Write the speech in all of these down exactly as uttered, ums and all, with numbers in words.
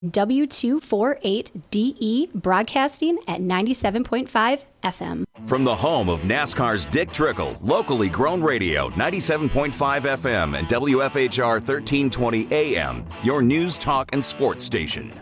W two forty-eight D E broadcasting at ninety-seven point five F M. From the home of NASCAR's Dick Trickle, locally grown radio, ninety-seven point five F M and W F H R thirteen twenty A M, your news, talk, and sports station.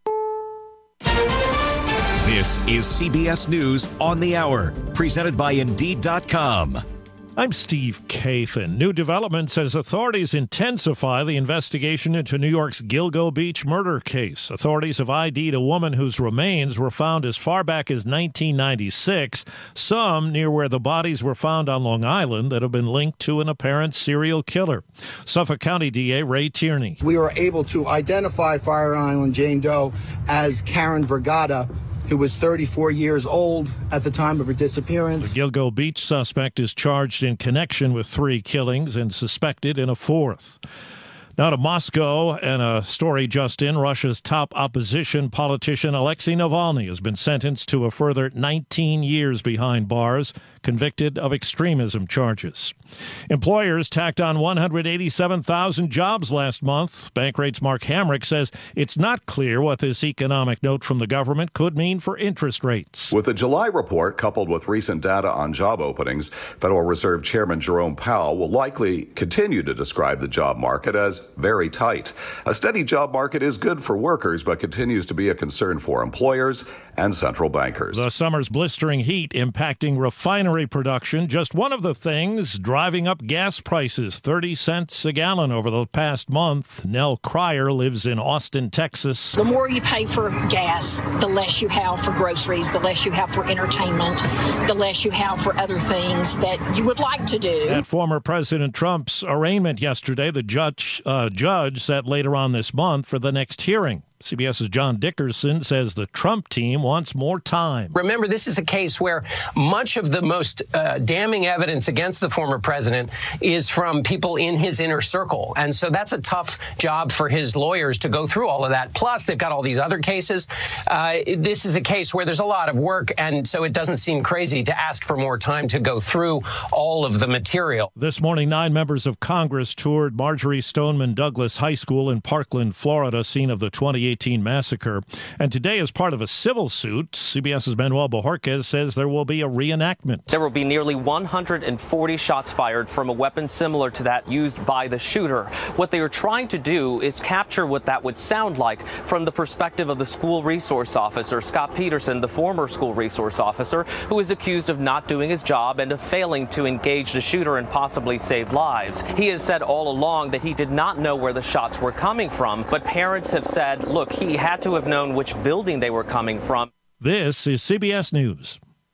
This is C B S News on the Hour, presented by Indeed dot com. I'm Steve Kathan. New developments as authorities intensify the investigation into New York's Gilgo Beach murder case. Authorities have I D'd a woman whose remains were found as far back as nineteen ninety-six, some near where the bodies were found on Long Island that have been linked to an apparent serial killer. Suffolk County D A Ray Tierney. We were able to identify Fire Island Jane Doe as Karen Vergata, who was thirty-four years old at the time of her disappearance. The Gilgo Beach suspect is charged in connection with three killings and suspected in a fourth. Now to Moscow, and a story just in. Russia's top opposition politician Alexei Navalny has been sentenced to a further nineteen years behind bars, convicted of extremism charges. Employers tacked on one hundred eighty-seven thousand jobs last month. Bankrate's Mark Hamrick says it's not clear what this economic note from the government could mean for interest rates. With the July report coupled with recent data on job openings, Federal Reserve Chairman Jerome Powell will likely continue to describe the job market as very tight. A steady job market is good for workers, but continues to be a concern for employers and central bankers. The summer's blistering heat impacting refinery production, just one of the things driving up gas prices, thirty cents a gallon over the past month. Nell Cryer lives in Austin, Texas. The more you pay for gas, the less you have for groceries, the less you have for entertainment, the less you have for other things that you would like to do. At former President Trump's arraignment yesterday, the judge, uh, judge set later on this month for the next hearing. CBS's John Dickerson says the Trump team wants more time. Remember, this is a case where much of the most uh, damning evidence against the former president is from people in his inner circle. And so that's a tough job for his lawyers to go through all of that. Plus, they've got all these other cases. Uh, this is a case where there's a lot of work. And so it doesn't seem crazy to ask for more time to go through all of the material. This morning, nine members of Congress toured Marjorie Stoneman Douglas High School in Parkland, Florida, scene of the twenty eighteen massacre. And today, as part of a civil suit, CBS's Manuel Bojorquez says there will be a reenactment. There will be nearly one hundred forty shots fired from a weapon similar to that used by the shooter. What they are trying to do is capture what that would sound like from the perspective of the school resource officer, Scott Peterson, the former school resource officer, who is accused of not doing his job and of failing to engage the shooter and possibly save lives. He has said all along that he did not know where the shots were coming from, but parents have said, look, Look, he had to have known which building they were coming from. This is C B S News.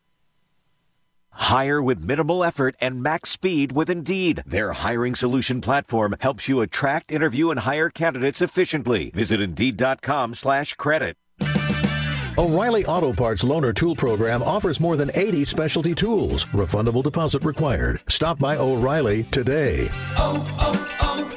Hire with minimal effort and max speed with Indeed. Their hiring solution platform helps you attract, interview, and hire candidates efficiently. Visit Indeed.com slash credit. O'Reilly Auto Parts Loaner Tool Program offers more than eighty specialty tools. Refundable deposit required. Stop by O'Reilly today. Oh,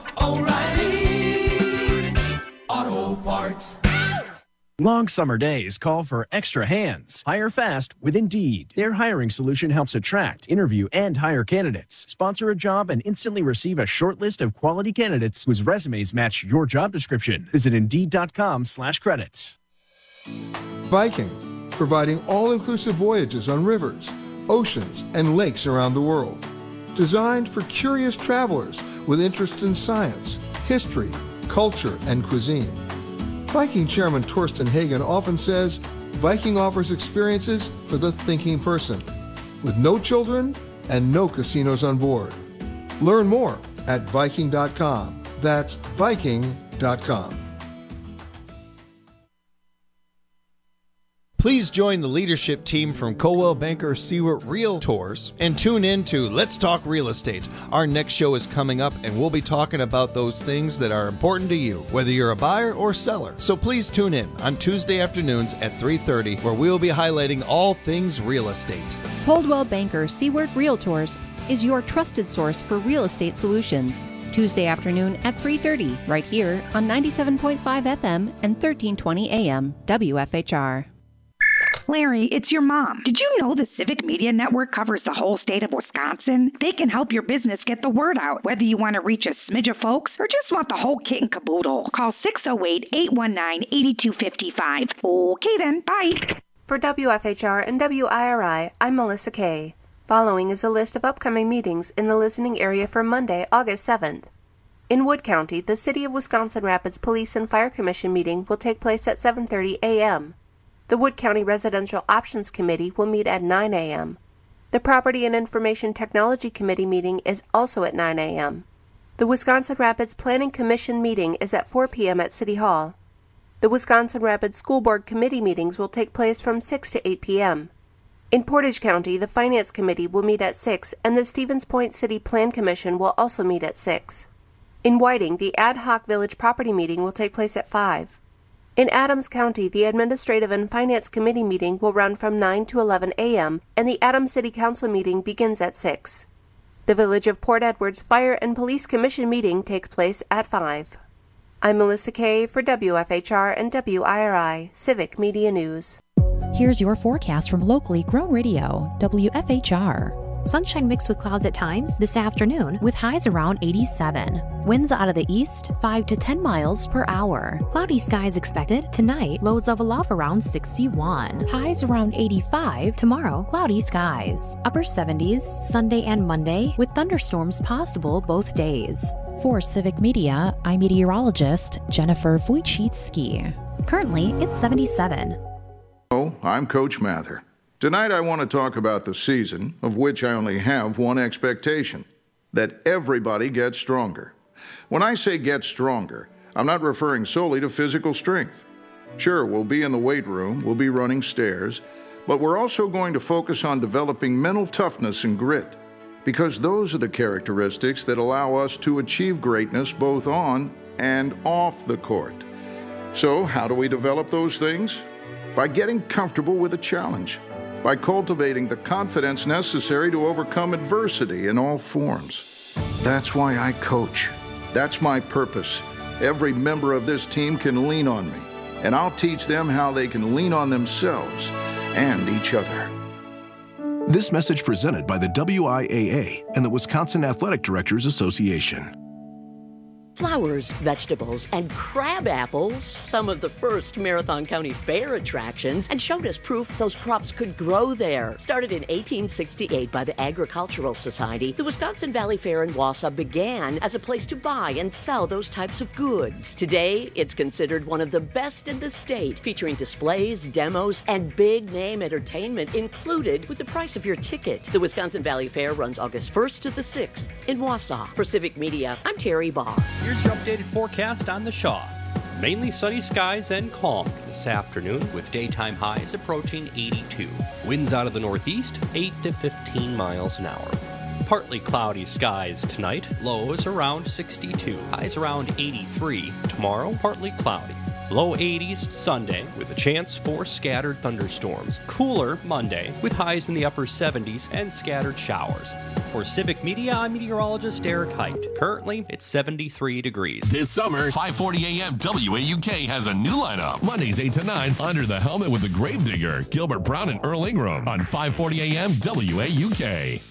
oh, oh, O'Reilly Auto Parts. Long summer days call for extra hands. Hire fast with Indeed. Their hiring solution helps attract, interview, and hire candidates. Sponsor a job and instantly receive a short list of quality candidates whose resumes match your job description. Visit Indeed.com slash credits. Viking, providing all-inclusive voyages on rivers, oceans, and lakes around the world. Designed for curious travelers with interests in science, history, culture, and cuisine. Viking Chairman Torsten Hagen often says, Viking offers experiences for the thinking person, with no children and no casinos on board. Learn more at Viking dot com. That's Viking dot com. Please join the leadership team from Coldwell Banker Seward Realtors and tune in to Let's Talk Real Estate. Our next show is coming up, and we'll be talking about those things that are important to you, whether you're a buyer or seller. So please tune in on Tuesday afternoons at three thirty, where we'll be highlighting all things real estate. Coldwell Banker Seward Realtors is your trusted source for real estate solutions. Tuesday afternoon at three thirty, right here on ninety-seven point five F M and thirteen twenty A M W F H R. Larry, it's your mom. Did you know the Civic Media Network covers the whole state of Wisconsin? They can help your business get the word out, whether you want to reach a smidge of folks or just want the whole kit and caboodle. Call six oh eight, eight one nine, eight two five five. Okay then, bye. For W F H R and W I R I, I'm Melissa Kay. Following is a list of upcoming meetings in the listening area for Monday, August seventh. In Wood County, the City of Wisconsin Rapids Police and Fire Commission meeting will take place at seven thirty a.m. The Wood County Residential Options Committee will meet at nine a.m. The Property and Information Technology Committee meeting is also at nine a.m. The Wisconsin Rapids Planning Commission meeting is at four p.m. at City Hall. The Wisconsin Rapids School Board Committee meetings will take place from six to eight p.m. In Portage County, the Finance Committee will meet at six, and the Stevens Point City Plan Commission will also meet at six. In Whiting, the Ad Hoc Village Property meeting will take place at five. In Adams County, the Administrative and Finance Committee meeting will run from nine to eleven a.m., and the Adams City Council meeting begins at six. The Village of Port Edwards Fire and Police Commission meeting takes place at five. I'm Melissa Kay for W F H R and W I R I Civic Media News. Here's your forecast from locally grown radio, W F H R. Sunshine mixed with clouds at times this afternoon with highs around eighty-seven. Winds out of the east five to ten miles per hour. Cloudy skies expected tonight, lows level off around sixty-one. Highs around eighty-five. Tomorrow, cloudy skies. Upper seventies Sunday and Monday with thunderstorms possible both days. For Civic Media, I'm meteorologist Jennifer Wojcicki. Currently, it's seventy-seven. Hello, I'm Coach Mather. Tonight I want to talk about the season, of which I only have one expectation, that everybody gets stronger. When I say get stronger, I'm not referring solely to physical strength. Sure, we'll be in the weight room, we'll be running stairs, but we're also going to focus on developing mental toughness and grit, because those are the characteristics that allow us to achieve greatness both on and off the court. So, how do we develop those things? By getting comfortable with a challenge. By cultivating the confidence necessary to overcome adversity in all forms. That's why I coach. That's my purpose. Every member of this team can lean on me, and I'll teach them how they can lean on themselves and each other. This message presented by the W I A A and the Wisconsin Athletic Directors Association. Flowers, vegetables, and crab apples, some of the first Marathon County Fair attractions, and showed us proof those crops could grow there. Started in eighteen sixty-eight by the Agricultural Society, the Wisconsin Valley Fair in Wausau began as a place to buy and sell those types of goods. Today, it's considered one of the best in the state, featuring displays, demos, and big-name entertainment included with the price of your ticket. The Wisconsin Valley Fair runs August first to the sixth in Wausau. For Civic Media, I'm Terry Barr. Here's your updated forecast on the Shaw. Mainly sunny skies and calm this afternoon with daytime highs approaching eighty-two. Winds out of the northeast, eight to fifteen miles an hour. Partly cloudy skies tonight, lows around sixty-two, highs around eighty-three. Tomorrow, partly cloudy. Low eighties Sunday with a chance for scattered thunderstorms. Cooler Monday with highs in the upper seventies and scattered showers. For Civic Media, I'm meteorologist Eric Height. Currently, it's seventy-three degrees. This summer, five forty a.m. W A U K has a new lineup. Mondays eight to nine, Under the Helmet with the Gravedigger, Gilbert Brown and Earl Ingram on five forty a.m. W A U K.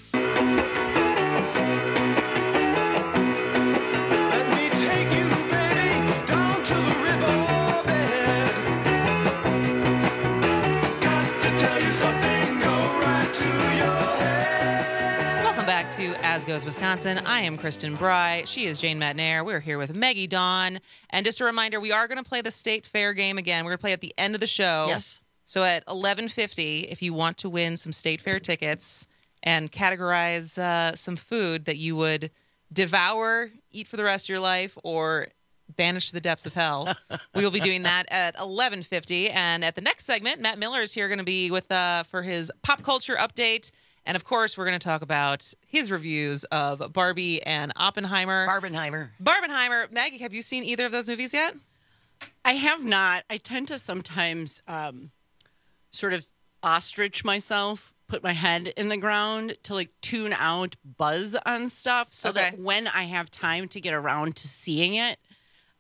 To As Goes Wisconsin. I am Kristen Bry. She is Jane Matnair. We're here with Maggie Dawn. And just a reminder, we are going to play the State Fair game again. We're going to play at the end of the show. Yes. So at eleven fifty, if you want to win some State Fair tickets and categorize uh, some food that you would devour, eat for the rest of your life, or banish to the depths of hell, we will be doing that at eleven fifty. And at the next segment, Matt Miller is here going to be with uh, for his pop culture update. And, of course, we're going to talk about his reviews of Barbie and Oppenheimer. Barbenheimer. Barbenheimer. Maggie, have you seen either of those movies yet? I have not. I tend to sometimes um, sort of ostrich myself, put my head in the ground to, like, tune out buzz on stuff so okay. that when I have time to get around to seeing it,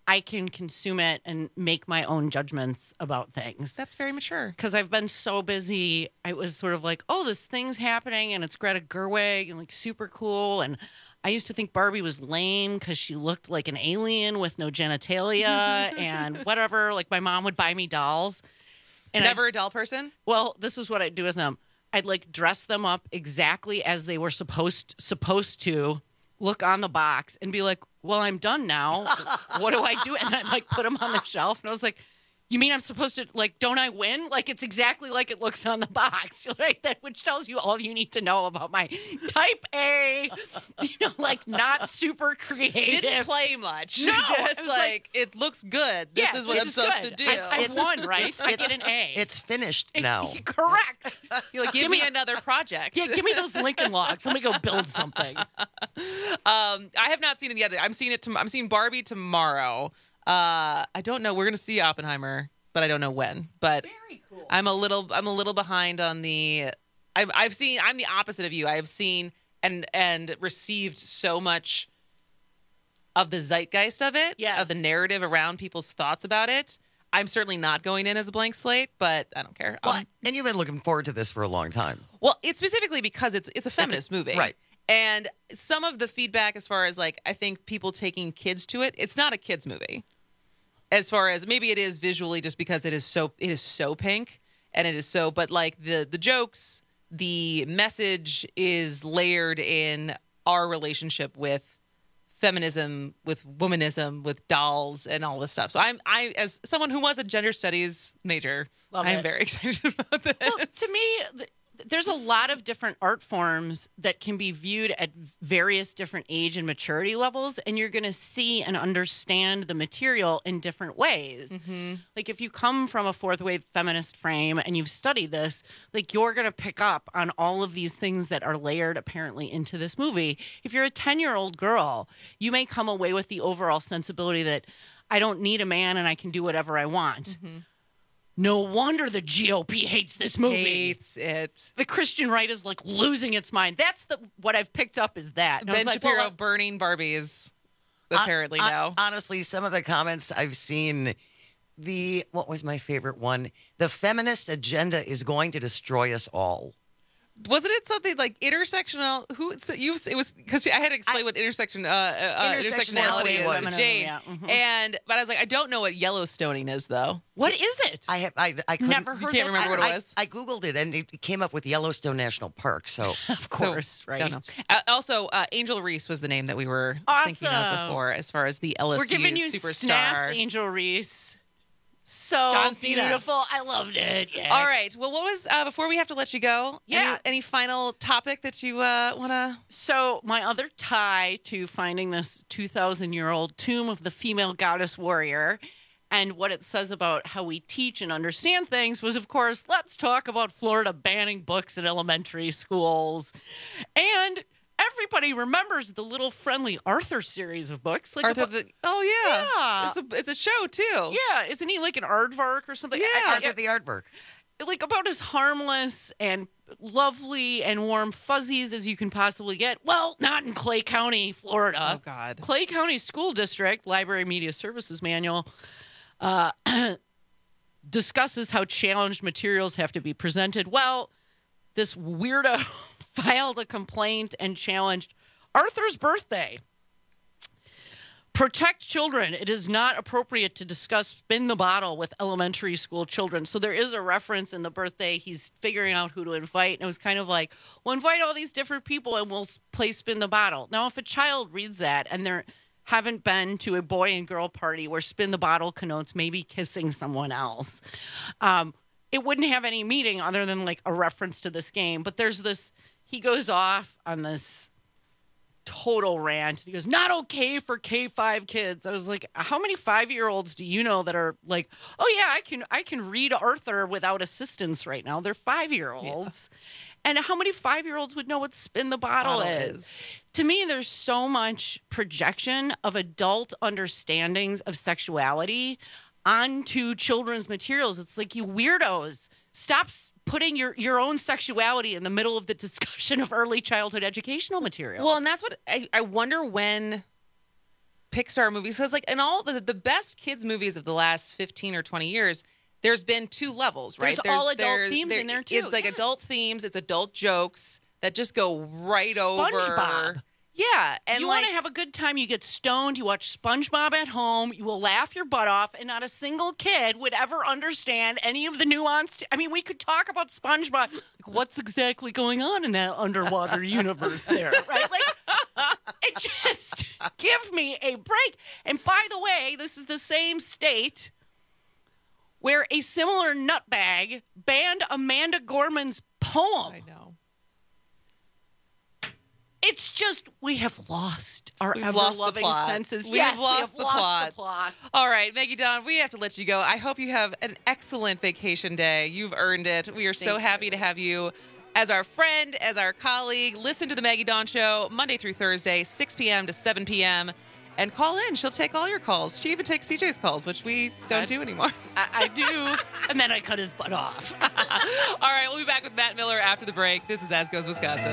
I can consume it and make my own judgments about things. That's very mature. Because I've been so busy. I was sort of like, oh, this thing's happening and it's Greta Gerwig and like super cool. And I used to think Barbie was lame because she looked like an alien with no genitalia and whatever. Like my mom would buy me dolls. And Never I, a doll person? Well, this is what I'd do with them. I'd like dress them up exactly as they were supposed supposed to, look on the box and be like, well, I'm done now. What do I do? And I'd like put them on the shelf. And I was like, you mean I'm supposed to, like, don't I win? Like, it's exactly like it looks on the box, right? That, which tells you all you need to know about my type A, you know, like, not super creative. Didn't play much. No, just it like, like, it looks good. This yeah, is what this I'm is supposed good. to do. I, I've won, right? I get an A. It's finished now. Correct. You're like, give, give me, me another project. Yeah, give me those Lincoln Logs. Let me go build something. Um, I have not seen it yet. I'm seeing it. To, I'm seeing Barbie tomorrow. Uh, I don't know. We're gonna see Oppenheimer, but I don't know when. But very cool. I'm a little. I'm a little behind on the. I've I've seen. I'm the opposite of you. I've seen and and received so much of the zeitgeist of it, yes. of the narrative around people's thoughts about it. I'm certainly not going in as a blank slate, but I don't care. Well, um, and you've been looking forward to this for a long time. Well, it's specifically because it's it's a feminist it's a, movie, right? And some of the feedback, as far as like, I think people taking kids to it, it's not a kids movie. As far as maybe it is visually, just because it is so it is so pink and it is so, but like the the jokes, the message is layered in our relationship with feminism, with womanism, with dolls, and all this stuff. So I'm I as someone who was a gender studies major, Love I'm it. very excited about this. Well, to me, th- there's a lot of different art forms that can be viewed at various different age and maturity levels, and you're going to see and understand the material in different ways. Mm-hmm. Like if you come from a fourth wave feminist frame and you've studied this, like you're going to pick up on all of these things that are layered apparently into this movie. If you're a ten-year-old girl, you may come away with the overall sensibility that I don't need a man and I can do whatever I want. Mm-hmm. No wonder the G O P hates this movie. Hates it. The Christian right is like losing its mind. That's the what I've picked up is that. And I Ben was like, Shapiro well, burning Barbies, apparently I, I, now. Honestly, some of the comments I've seen, the what was my favorite one? The feminist agenda is going to destroy us all. Wasn't it something like intersectional? Who so you? It was because I had to explain I, what intersection uh, uh, intersectionality is to Jane. Yeah. Mm-hmm. And but I was like, I don't know what Yellowstoning is though. What is it? I have I I couldn't, never heard. You can't that. remember I, what it I, was. I googled it and it came up with Yellowstone National Park. So of course, so, right. Don't know. Uh, also, uh, Angel Reese was the name that we were awesome. thinking of before, as far as the L S U we're giving you superstar. snaps, Angel Reese. So John Cena. beautiful. I loved it. Yeah. All right. Well, what was uh, before we have to let you go? Yeah. Any, any final topic that you uh, want to? So my other tie to finding this two thousand year old tomb of the female goddess warrior, and what it says about how we teach and understand things was, of course, let's talk about Florida banning books in elementary schools, and everybody remembers the little friendly Arthur series of books. Like Arthur, about, the, oh yeah, yeah. It's, a, it's a show too. Yeah, isn't he like an aardvark or something? Yeah, I, I, Arthur the Aardvark. Like about as harmless and lovely and warm fuzzies as you can possibly get. Well, not in Clay County, Florida. Oh God, Clay County School District Library Media Services Manual uh, discusses how challenged materials have to be presented. Well, this weirdo filed a complaint and challenged Arthur's birthday. Protect children. It is not appropriate to discuss spin the bottle with elementary school children. So there is a reference in the birthday. He's figuring out who to invite. And it was kind of like, well, invite all these different people and we'll play spin the bottle. Now, if a child reads that and they haven't been to a boy and girl party where spin the bottle connotes maybe kissing someone else, um, it wouldn't have any meaning other than like a reference to this game. But there's this, he goes off on this total rant. He goes, not okay for K five kids. I was like, how many five-year-olds do you know that are like, oh yeah, I can I can read Arthur without assistance right now. They're five-year-olds. Yeah. And how many five-year-olds would know what spin the bottle, bottle is? is? To me, there's so much projection of adult understandings of sexuality onto children's materials. It's like, you weirdos, stop putting your, your own sexuality in the middle of the discussion of early childhood educational material. Well, and that's what I, I wonder when Pixar movies. Because like in all the, the best kids movies of the last fifteen or twenty years, there's been two levels, right? There's, all adult themes there, in there too. It's like yeah. adult themes, it's adult jokes that just go right SpongeBob. over. Yeah, and you like, want to have a good time, you get stoned, you watch SpongeBob at home, you will laugh your butt off, and not a single kid would ever understand any of the nuanced. I mean, we could talk about SpongeBob. Like, what's exactly going on in that underwater universe there, right? Like, it just give me a break. And by the way, this is the same state where a similar nutbag banned Amanda Gorman's poem. I know. It's just, we have lost our We've lost the ever-loving plot. senses. We've yes, lost, we have the, lost plot. the plot. All right, Maggie Dawn, we have to let you go. I hope you have an excellent vacation day. You've earned it. We are so Thank happy you. to have you as our friend, as our colleague. Listen to the Maggie Dawn Show Monday through Thursday, six p.m. to seven p.m. And call in. She'll take all your calls. She even takes C J's calls, which we don't I, do anymore. I, I do. And then I cut his butt off. All right, we'll be back with Matt Miller after the break. This is As Goes Wisconsin.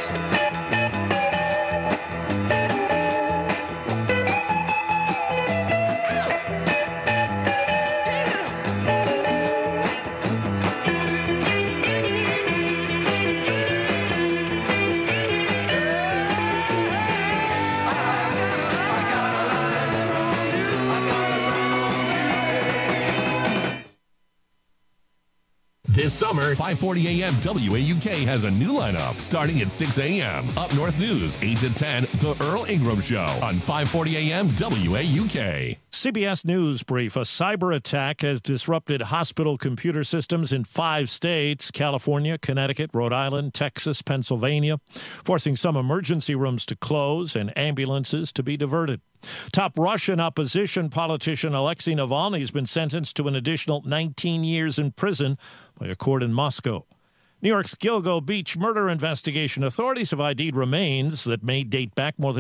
This summer, five forty a.m. W A U K has a new lineup starting at six a.m. Up North News, eight to ten, The Earl Ingram Show on five forty a.m. W A U K. C B S News Brief. A cyber attack has disrupted hospital computer systems in five states: California, Connecticut, Rhode Island, Texas, Pennsylvania, forcing some emergency rooms to close and ambulances to be diverted. Top Russian opposition politician Alexei Navalny has been sentenced to an additional nineteen years in prison by a court in Moscow. New York's Gilgo Beach murder investigation. Authorities have I D'd remains that may date back more than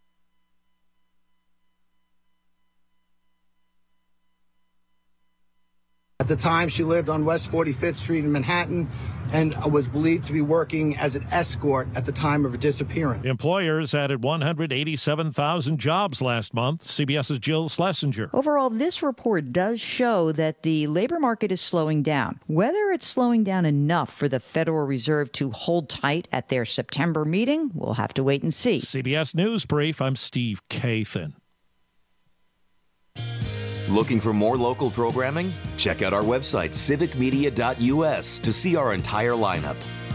At the time, she lived on West forty-fifth Street in Manhattan and was believed to be working as an escort at the time of her disappearance. Employers added one hundred eighty-seven thousand jobs last month. CBS's Jill Schlesinger. Overall, this report does show that the labor market is slowing down. Whether it's slowing down enough for the Federal Reserve to hold tight at their September meeting, we'll have to wait and see. C B S News Brief, I'm Steve Kathan. Looking for more local programming? Check out our website, civic media dot U S, to see our entire lineup.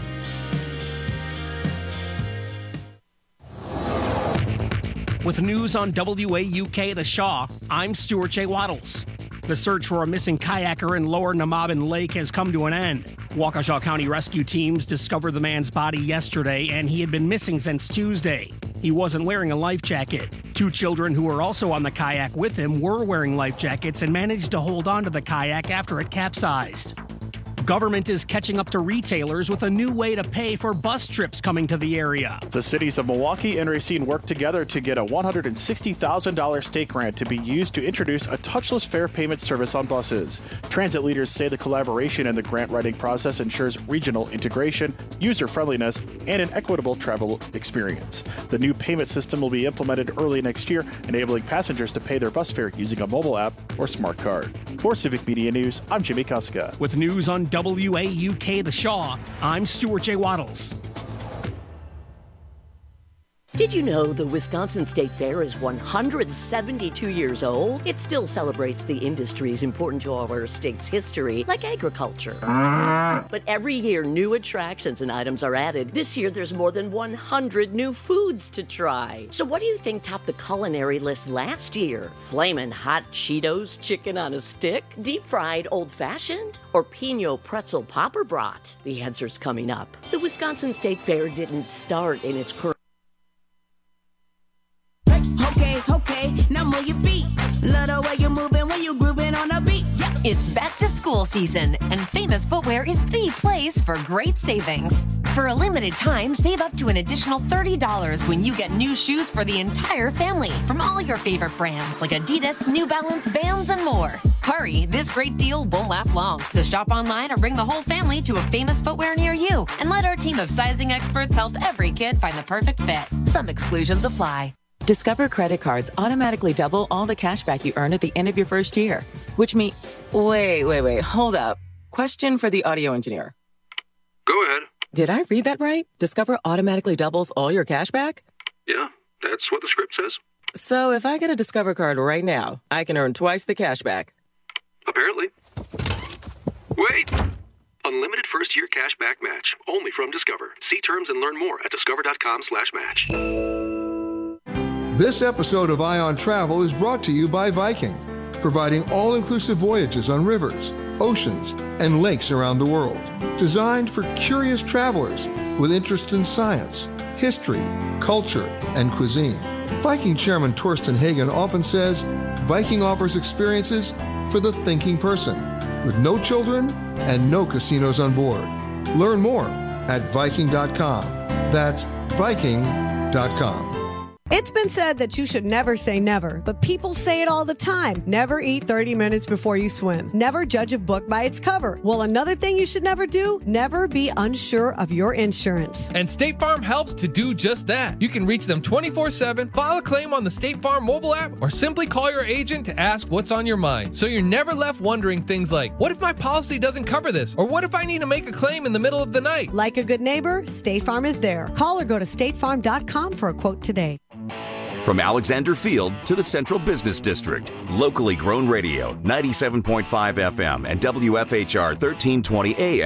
With news on W A U K The Shaw, I'm Stuart J. Waddles. The search for a missing kayaker in Lower Namabin Lake has come to an end. Waukesha County rescue teams discovered the man's body yesterday, and he had been missing since Tuesday. He wasn't wearing a life jacket. Two children who were also on the kayak with him were wearing life jackets and managed to hold on to the kayak after it capsized. Government is catching up to retailers with a new way to pay for bus trips coming to the area. The cities of Milwaukee and Racine worked together to get a one hundred sixty thousand dollars state grant to be used to introduce a touchless fare payment service on buses. Transit leaders say the collaboration in the grant writing process ensures regional integration, user-friendliness, and an equitable travel experience. The new payment system will be implemented early next year, enabling passengers to pay their bus fare using a mobile app or smart card. For Civic Media News, I'm Jimmy Kuska. With news on W A U K The Shaw, I'm Stuart J. Waddles. Did you know the Wisconsin State Fair is one hundred seventy-two years old? It still celebrates the industries important to our state's history, like agriculture. But every year, new attractions and items are added. This year, there's more than one hundred new foods to try. So what do you think topped the culinary list last year? Flamin' hot Cheetos chicken on a stick? Deep-fried old-fashioned? Or Pinot pretzel popper brat? The answer's coming up. The Wisconsin State Fair didn't start in its current Okay, okay, now move your feet. Love the way you're moving when you're grooving on the beat. Yeah. It's back to school season, and Famous Footwear is the place for great savings. For a limited time, save up to an additional thirty dollars when you get new shoes for the entire family from all your favorite brands like Adidas, New Balance, Vans, and more. Hurry, this great deal won't last long, so shop online or bring the whole family to a Famous Footwear near you, and let our team of sizing experts help every kid find the perfect fit. Some exclusions apply. Discover credit cards automatically double all the cash back you earn at the end of your first year, which means... Wait, wait, wait, hold up. Question for the audio engineer. Go ahead. Did I read that right? Discover automatically doubles all your cash back? Yeah, that's what the script says. So if I get a Discover card right now, I can earn twice the cash back. Apparently. Wait! Unlimited first-year cash back match. Only from Discover. See terms and learn more at discover.com slash match. This episode of Eye on Travel is brought to you by Viking, providing all-inclusive voyages on rivers, oceans, and lakes around the world. Designed for curious travelers with interest in science, history, culture, and cuisine. Viking Chairman Torsten Hagen often says, Viking offers experiences for the thinking person, with no children and no casinos on board. Learn more at Viking dot com. That's Viking dot com. It's been said that you should never say never, but people say it all the time. Never eat thirty minutes before you swim. Never judge a book by its cover. Well, another thing you should never do, never be unsure of your insurance. And State Farm helps to do just that. You can reach them twenty-four seven, file a claim on the State Farm mobile app, or simply call your agent to ask what's on your mind. So you're never left wondering things like, what if my policy doesn't cover this? Or what if I need to make a claim in the middle of the night? Like a good neighbor, State Farm is there. Call or go to state farm dot com for a quote today. From Alexander Field to the Central Business District, locally grown radio, ninety-seven point five F M and W F H R thirteen twenty A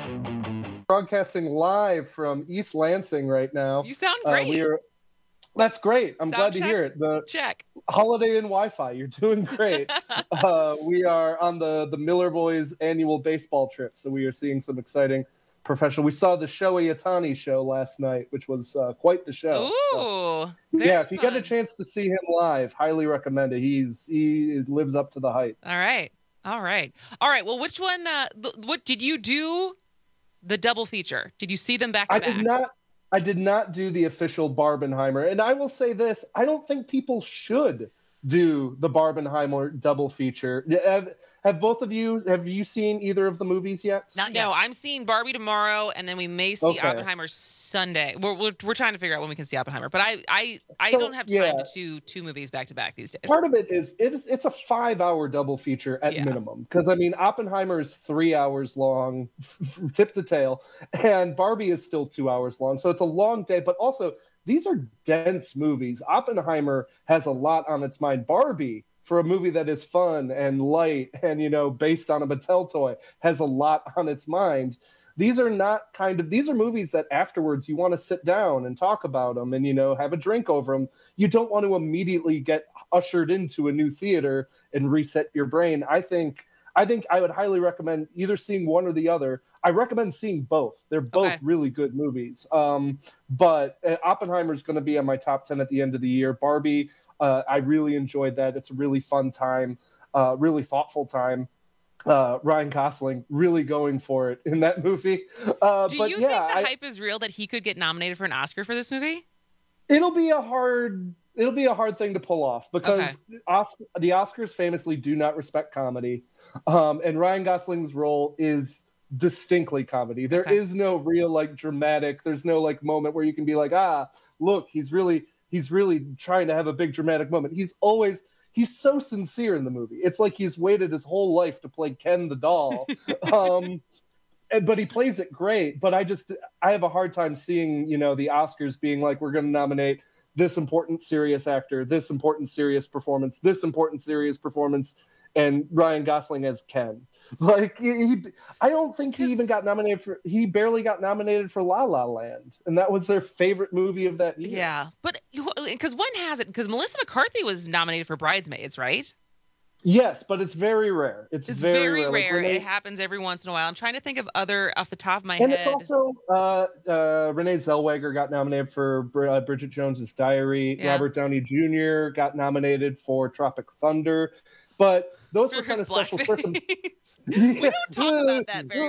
M. Broadcasting live from East Lansing right now. You sound great. Uh, we are, that's great. I'm Sound glad check? to hear it. The check. Holiday Inn Wi-Fi. You're doing great. uh, we are on the, the Miller Boys annual baseball trip, so we are seeing some exciting professional. We saw the Shohei Ohtani show last night, which was uh, quite the show. Ooh, so, yeah, if you get a chance to see him live, highly recommend it. He's he lives up to the hype. All right, all right, all right. Well, which one? Uh, th- what did you do? The double feature. Did you see them back to I back? did not. I did not do the official Barbenheimer, and I will say this: I don't think people should do the Barbenheimer double feature. Have, have both of you, have you seen either of the movies yet? Not no, I'm seeing Barbie tomorrow, and then we may see Okay. Oppenheimer Sunday. We're, we're we're trying to figure out when we can see Oppenheimer, but I I, I So, don't have time yeah. to do two movies back to back these days. Part of it is it's it's a five hour double feature at Yeah. minimum, because I mean Oppenheimer is three hours long, tip to tail, and Barbie is still two hours long, so it's a long day. But also these are dense movies. Oppenheimer has a lot on its mind. Barbie, for a movie that is fun and light and, you know, based on a Mattel toy, has a lot on its mind. These are not kind of, these are movies that afterwards you want to sit down and talk about them and, you know, have a drink over them. You don't want to immediately get ushered into a new theater and reset your brain. I think, I think I would highly recommend either seeing one or the other. I recommend seeing both. They're both Okay. really good movies. Um, but uh, Oppenheimer is going to be on my top ten at the end of the year. Barbie, Uh, I really enjoyed that. It's a really fun time, uh, really thoughtful time. Uh, Ryan Gosling really going for it in that movie. Uh, Do but you yeah, think the I- hype is real that he could get nominated for an Oscar for this movie? it'll be a hard it'll be a hard thing to pull off because Oscar, the Oscars famously do not respect comedy, um, and Ryan Gosling's role is distinctly comedy. There is no real like dramatic. There's no like moment where you can be like, ah, look, he's really he's really trying to have a big dramatic moment. He's always he's so sincere in the movie. It's like he's waited his whole life to play Ken the doll. um, and- but he plays it great. But I just I have a hard time seeing, you know, the Oscars being like, we're going to nominate this important serious actor, this important serious performance, this important serious performance, and Ryan Gosling as Ken. Like he, he I don't think he even got nominated for. He barely got nominated for La La Land, and that was their favorite movie of that year. Yeah, but because when has it? Because Melissa McCarthy was nominated for Bridesmaids, right? Yes, but it's very rare. It's, It's very, very, rare. Like, rare. Renee- it happens every once in a while. I'm trying to think of other off the top of my and head. it's also uh, uh, Renee Zellweger got nominated for Br- uh, Bridget Jones's Diary. Yeah. Robert Downey Junior got nominated for Tropic Thunder. But those were kind of special circumstances. We don't talk about that very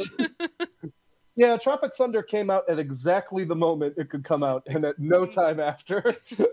much. Yeah, Tropic Thunder came out at exactly the moment it could come out, and at no time after.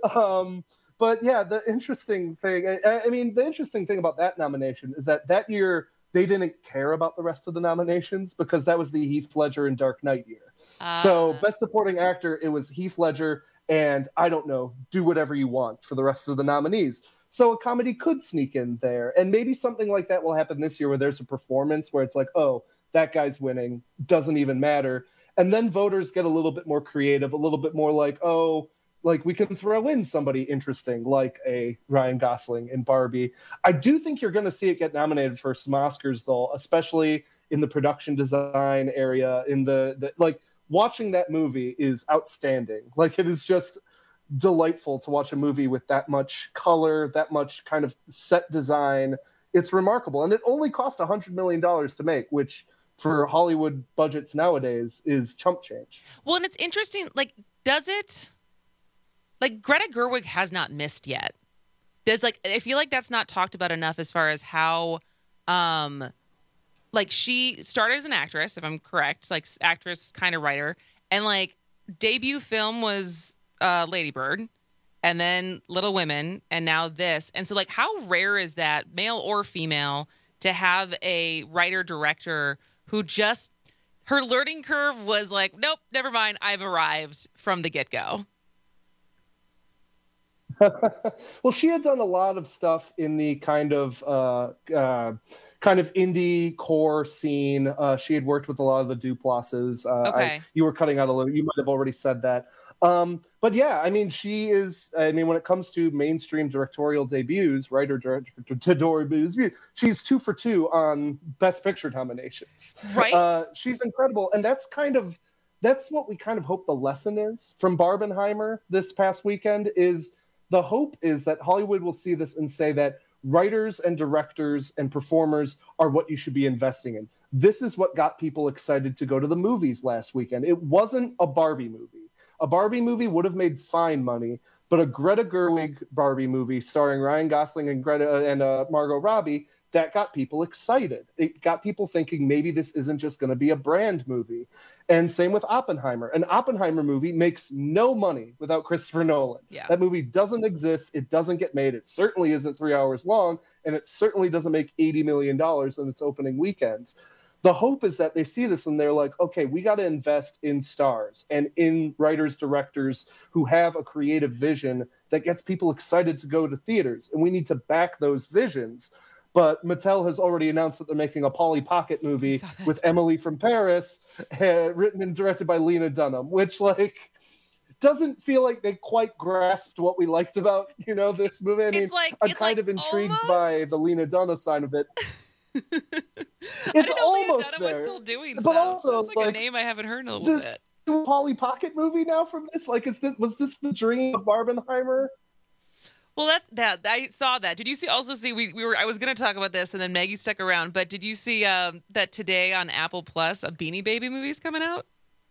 um, but yeah, the interesting thing, I, I mean, the interesting thing about that nomination is that that year, they didn't care about the rest of the nominations because that was the Heath Ledger and Dark Knight year. Uh, so Best Supporting Actor, it was Heath Ledger and, I don't know, Do Whatever You Want for the rest of the nominees. So a comedy could sneak in there. And maybe something like that will happen this year where there's a performance where it's like, oh, that guy's winning, doesn't even matter. And then voters get a little bit more creative, a little bit more like, oh, like we can throw in somebody interesting like a Ryan Gosling in Barbie. I do think you're going to see it get nominated for some Oscars, though, especially in the production design area. In the, the like watching that movie is outstanding. Like it is just delightful to watch a movie with that much color, that much kind of set design. It's remarkable. And it only cost one hundred million dollars to make, which for Hollywood budgets nowadays is chump change. Well, and it's interesting, like, does it... Like, Greta Gerwig has not missed yet. Does, like, I feel like that's not talked about enough as far as how, um, like, she started as an actress, if I'm correct, like, actress, kind of writer, and, like, debut film was uh, Lady Bird, and then Little Women, and now this. And so, like, how rare is that, male or female, to have a writer-director who just, her learning curve was like, nope, never mind, I've arrived from the get-go. Well, she had done a lot of stuff in the kind of uh, uh, kind of indie core scene. Uh, she had worked with a lot of the Duplosses. Uh, Okay. I, you were cutting out a little. You might have already said that. Um, but yeah, I mean, she is. I mean, when it comes to mainstream directorial debuts, writer director debuts, she's two for two on Best Picture nominations. Right. Uh, she's incredible, and that's kind of that's what we kind of hope the lesson is from Barbenheimer this past weekend. Is the hope is that Hollywood will see this and say that writers and directors and performers are what you should be investing in. This is what got people excited to go to the movies last weekend. It wasn't a Barbie movie. A Barbie movie would have made fine money, but a Greta Gerwig Barbie movie starring Ryan Gosling and Greta and uh, Margot Robbie, that got people excited. It got people thinking maybe this isn't just going to be a brand movie. And same with Oppenheimer. An Oppenheimer movie makes no money without Christopher Nolan. Yeah. That movie doesn't exist. It doesn't get made. It certainly isn't three hours long, and it certainly doesn't make eighty million dollars in its opening weekend. The hope is that they see this and they're like, okay, we got to invest in stars and in writers, directors who have a creative vision that gets people excited to go to theaters. And we need to back those visions. But Mattel has already announced that they're making a Polly Pocket movie with Emily from Paris, uh, written and directed by Lena Dunham, which, like, doesn't feel like they quite grasped what we liked about, you know, this movie. I mean, like- I'm it's kind like of intrigued almost- by the Lena Dunham side of it. I It's didn't know Lena almost Dunham there. was still doing But stuff. also, That's like, like, a name I haven't heard in a little Dude, bit. do a Polly Pocket movie now from this? Like, is this was this the dream of Barbenheimer? Well, that's that. I saw that. Did you see? Also, see we, we were. I was going to talk about this, and then Maggie stuck around. But did you see um, that today on Apple Plus, a Beanie Baby movie's coming out?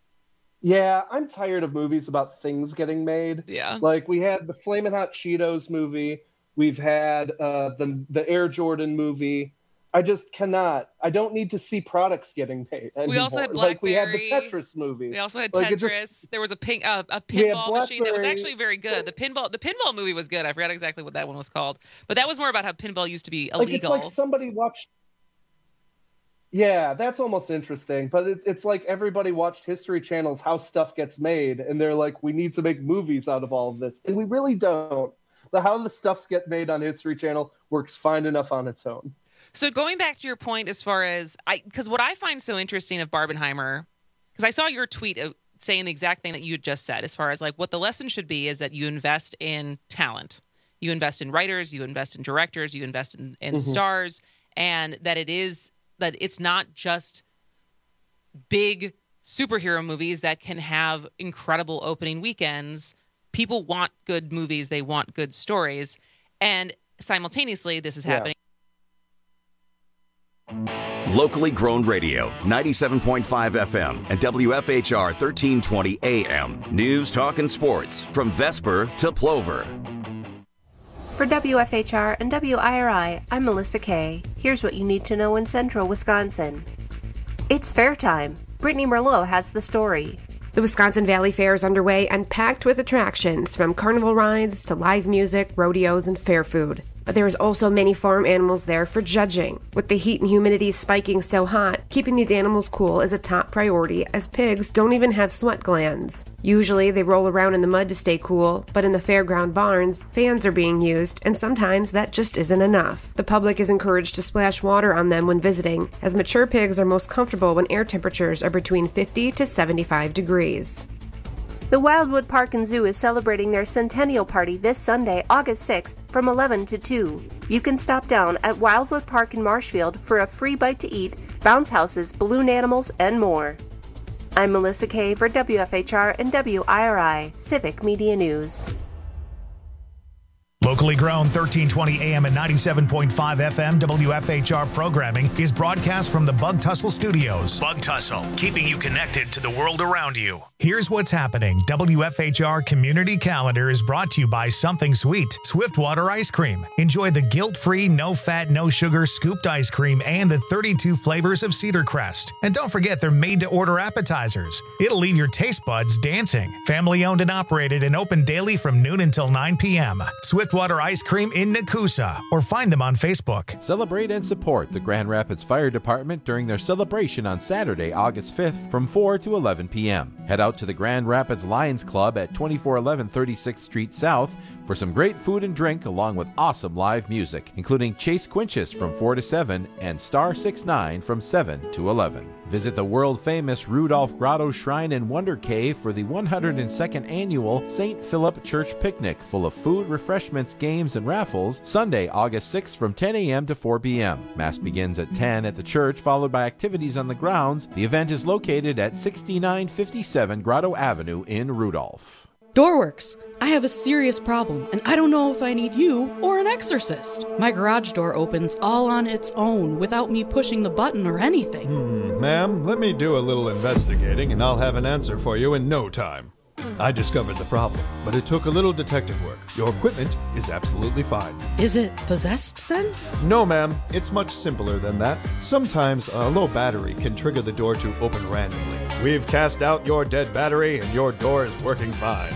Yeah, I'm tired of movies about things getting made. Yeah. Like we had the Flamin' Hot Cheetos movie. We've had uh, the the Air Jordan movie. I just cannot. I don't need to see products getting made anymore. We also had like we had the Blackberry. Tetris movie. We also had Like, Tetris. it just- there was a ping, uh, a We had pinball machine that was Blackberry. actually very good. The pinball, the pinball movie was good. I forgot exactly what that one was called, but that was more about how pinball used to be Like it's illegal. like somebody watched. Yeah, that's almost interesting. But it's it's like everybody watched History Channel's How Stuff Gets Made, and they're like, we need to make movies out of all of this, and we really don't. The How the Stuffs Get Made on History Channel works fine enough on its own. So going back to your point, as far as I, because what I find so interesting of Barbenheimer, because I saw your tweet of saying the exact thing that you had just said, as far as like what the lesson should be is that you invest in talent, you invest in writers, you invest in directors, you invest in, in Mhm. stars, and that it is that it's not just big superhero movies that can have incredible opening weekends. People want good movies, they want good stories, and simultaneously, this is Yeah. happening. Locally grown radio, ninety-seven point five F M and W F H R thirteen twenty A M. News, talk, and sports from Vesper to Plover. For W F H R and W I R I, I'm Melissa Kay. Here's what you need to know in central Wisconsin. It's fair time. Brittany Merlot has the story. The Wisconsin Valley Fair is underway and packed with attractions, from carnival rides to live music, rodeos, and fair food. But there is also many farm animals there for judging. With the heat and humidity spiking so hot, keeping these animals cool is a top priority, as pigs don't even have sweat glands. Usually they roll around in the mud to stay cool, but in the fairground barns, fans are being used, and sometimes that just isn't enough. The public is encouraged to splash water on them when visiting, as mature pigs are most comfortable when air temperatures are between fifty to seventy-five degrees. The Wildwood Park and Zoo is celebrating their centennial party this Sunday, August sixth, from eleven to two. You can stop down at Wildwood Park in Marshfield for a free bite to eat, bounce houses, balloon animals, and more. I'm Melissa Kay for W F H R and W I R I, Civic Media News. Locally grown thirteen twenty A M and ninety-seven point five F M W F H R programming is broadcast from the Bug Tussle Studios. Bug Tussle, keeping you connected to the world around you. Here's what's happening. W F H R Community Calendar is brought to you by Something Sweet, Swiftwater Ice Cream. Enjoy the guilt-free, no-fat, no-sugar scooped ice cream and the thirty-two flavors of Cedar Crest. And don't forget they're made-to-order appetizers. It'll leave your taste buds dancing. Family-owned and operated and open daily from noon until nine p.m. Swiftwater Ice Cream in Nakusa, or find them on Facebook. Celebrate and support the Grand Rapids Fire Department during their celebration on Saturday, August fifth from four to eleven p.m. Head out to the Grand Rapids Lions Club at twenty-four eleven thirty-sixth Street South for some great food and drink along with awesome live music, including Chase Quinches from four to seven and Star six nine from seven to eleven. Visit the world-famous Rudolph Grotto Shrine and Wonder Cave for the one hundred second Annual Saint Philip Church Picnic, full of food, refreshments, games, and raffles, Sunday, August sixth from ten a.m. to four p.m. Mass begins at ten at the church, followed by activities on the grounds. The event is located at sixty-nine fifty-seven Grotto Avenue in Rudolph. Doorworks. I have a serious problem, and I don't know if I need you or an exorcist. My garage door opens all on its own without me pushing the button or anything. Hmm, ma'am, let me do a little investigating, and I'll have an answer for you in no time. I discovered the problem, but it took a little detective work. Your equipment is absolutely fine. Is it possessed then? No, ma'am. It's much simpler than that. Sometimes a low battery can trigger the door to open randomly. We've cast out your dead battery, and your door is working fine.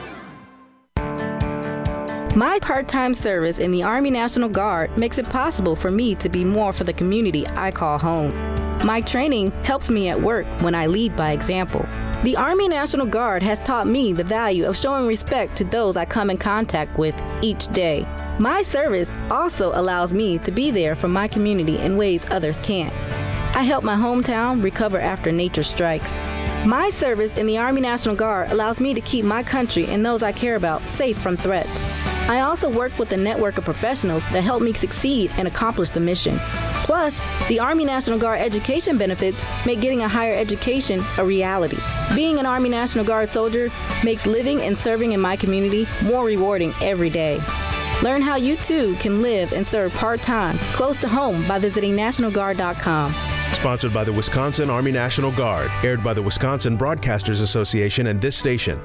My part-time service in the Army National Guard makes it possible for me to be more for the community I call home. My training helps me at work when I lead by example. The Army National Guard has taught me the value of showing respect to those I come in contact with each day. My service also allows me to be there for my community in ways others can't. I help my hometown recover after nature strikes. My service in the Army National Guard allows me to keep my country and those I care about safe from threats. I also work with a network of professionals that help me succeed and accomplish the mission. Plus, the Army National Guard education benefits make getting a higher education a reality. Being an Army National Guard soldier makes living and serving in my community more rewarding every day. Learn how you too can live and serve part-time close to home by visiting national guard dot com. Sponsored by the Wisconsin Army National Guard, aired by the Wisconsin Broadcasters Association and this station.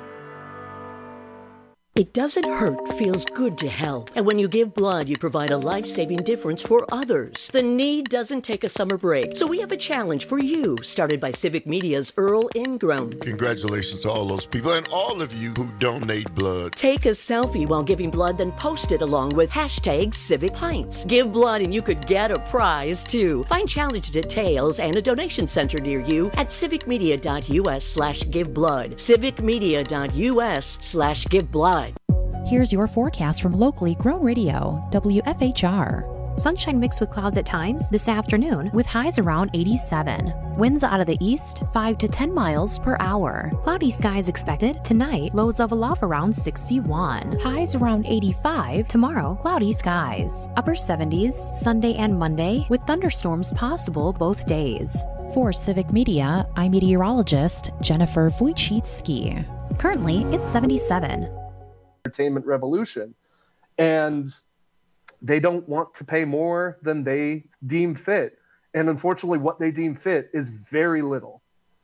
It doesn't hurt, feels good to help. And when you give blood, you provide a life-saving difference for others. The need doesn't take a summer break. So we have a challenge for you, started by Civic Media's Earl Ingram. Congratulations to all those people and all of you who donate blood. Take a selfie while giving blood, then post it along with hashtag Civic Pints. Give blood and you could get a prize, too. Find challenge details and a donation center near you at civicmedia.us slash give blood. civicmedia.us slash give blood. Here's your forecast from locally grown radio, W F H R. Sunshine mixed with clouds at times this afternoon with highs around eighty-seven. Winds out of the east, five to ten miles per hour. Cloudy skies expected tonight, lows of love around sixty-one. Highs around eighty-five. Tomorrow, cloudy skies. Upper seventies, Sunday and Monday with thunderstorms possible both days. For Civic Media, I'm meteorologist Jennifer Wojcicki. Currently, it's seventy-seven. Entertainment revolution, and they don't want to pay more than they deem fit, and unfortunately what they deem fit is very little.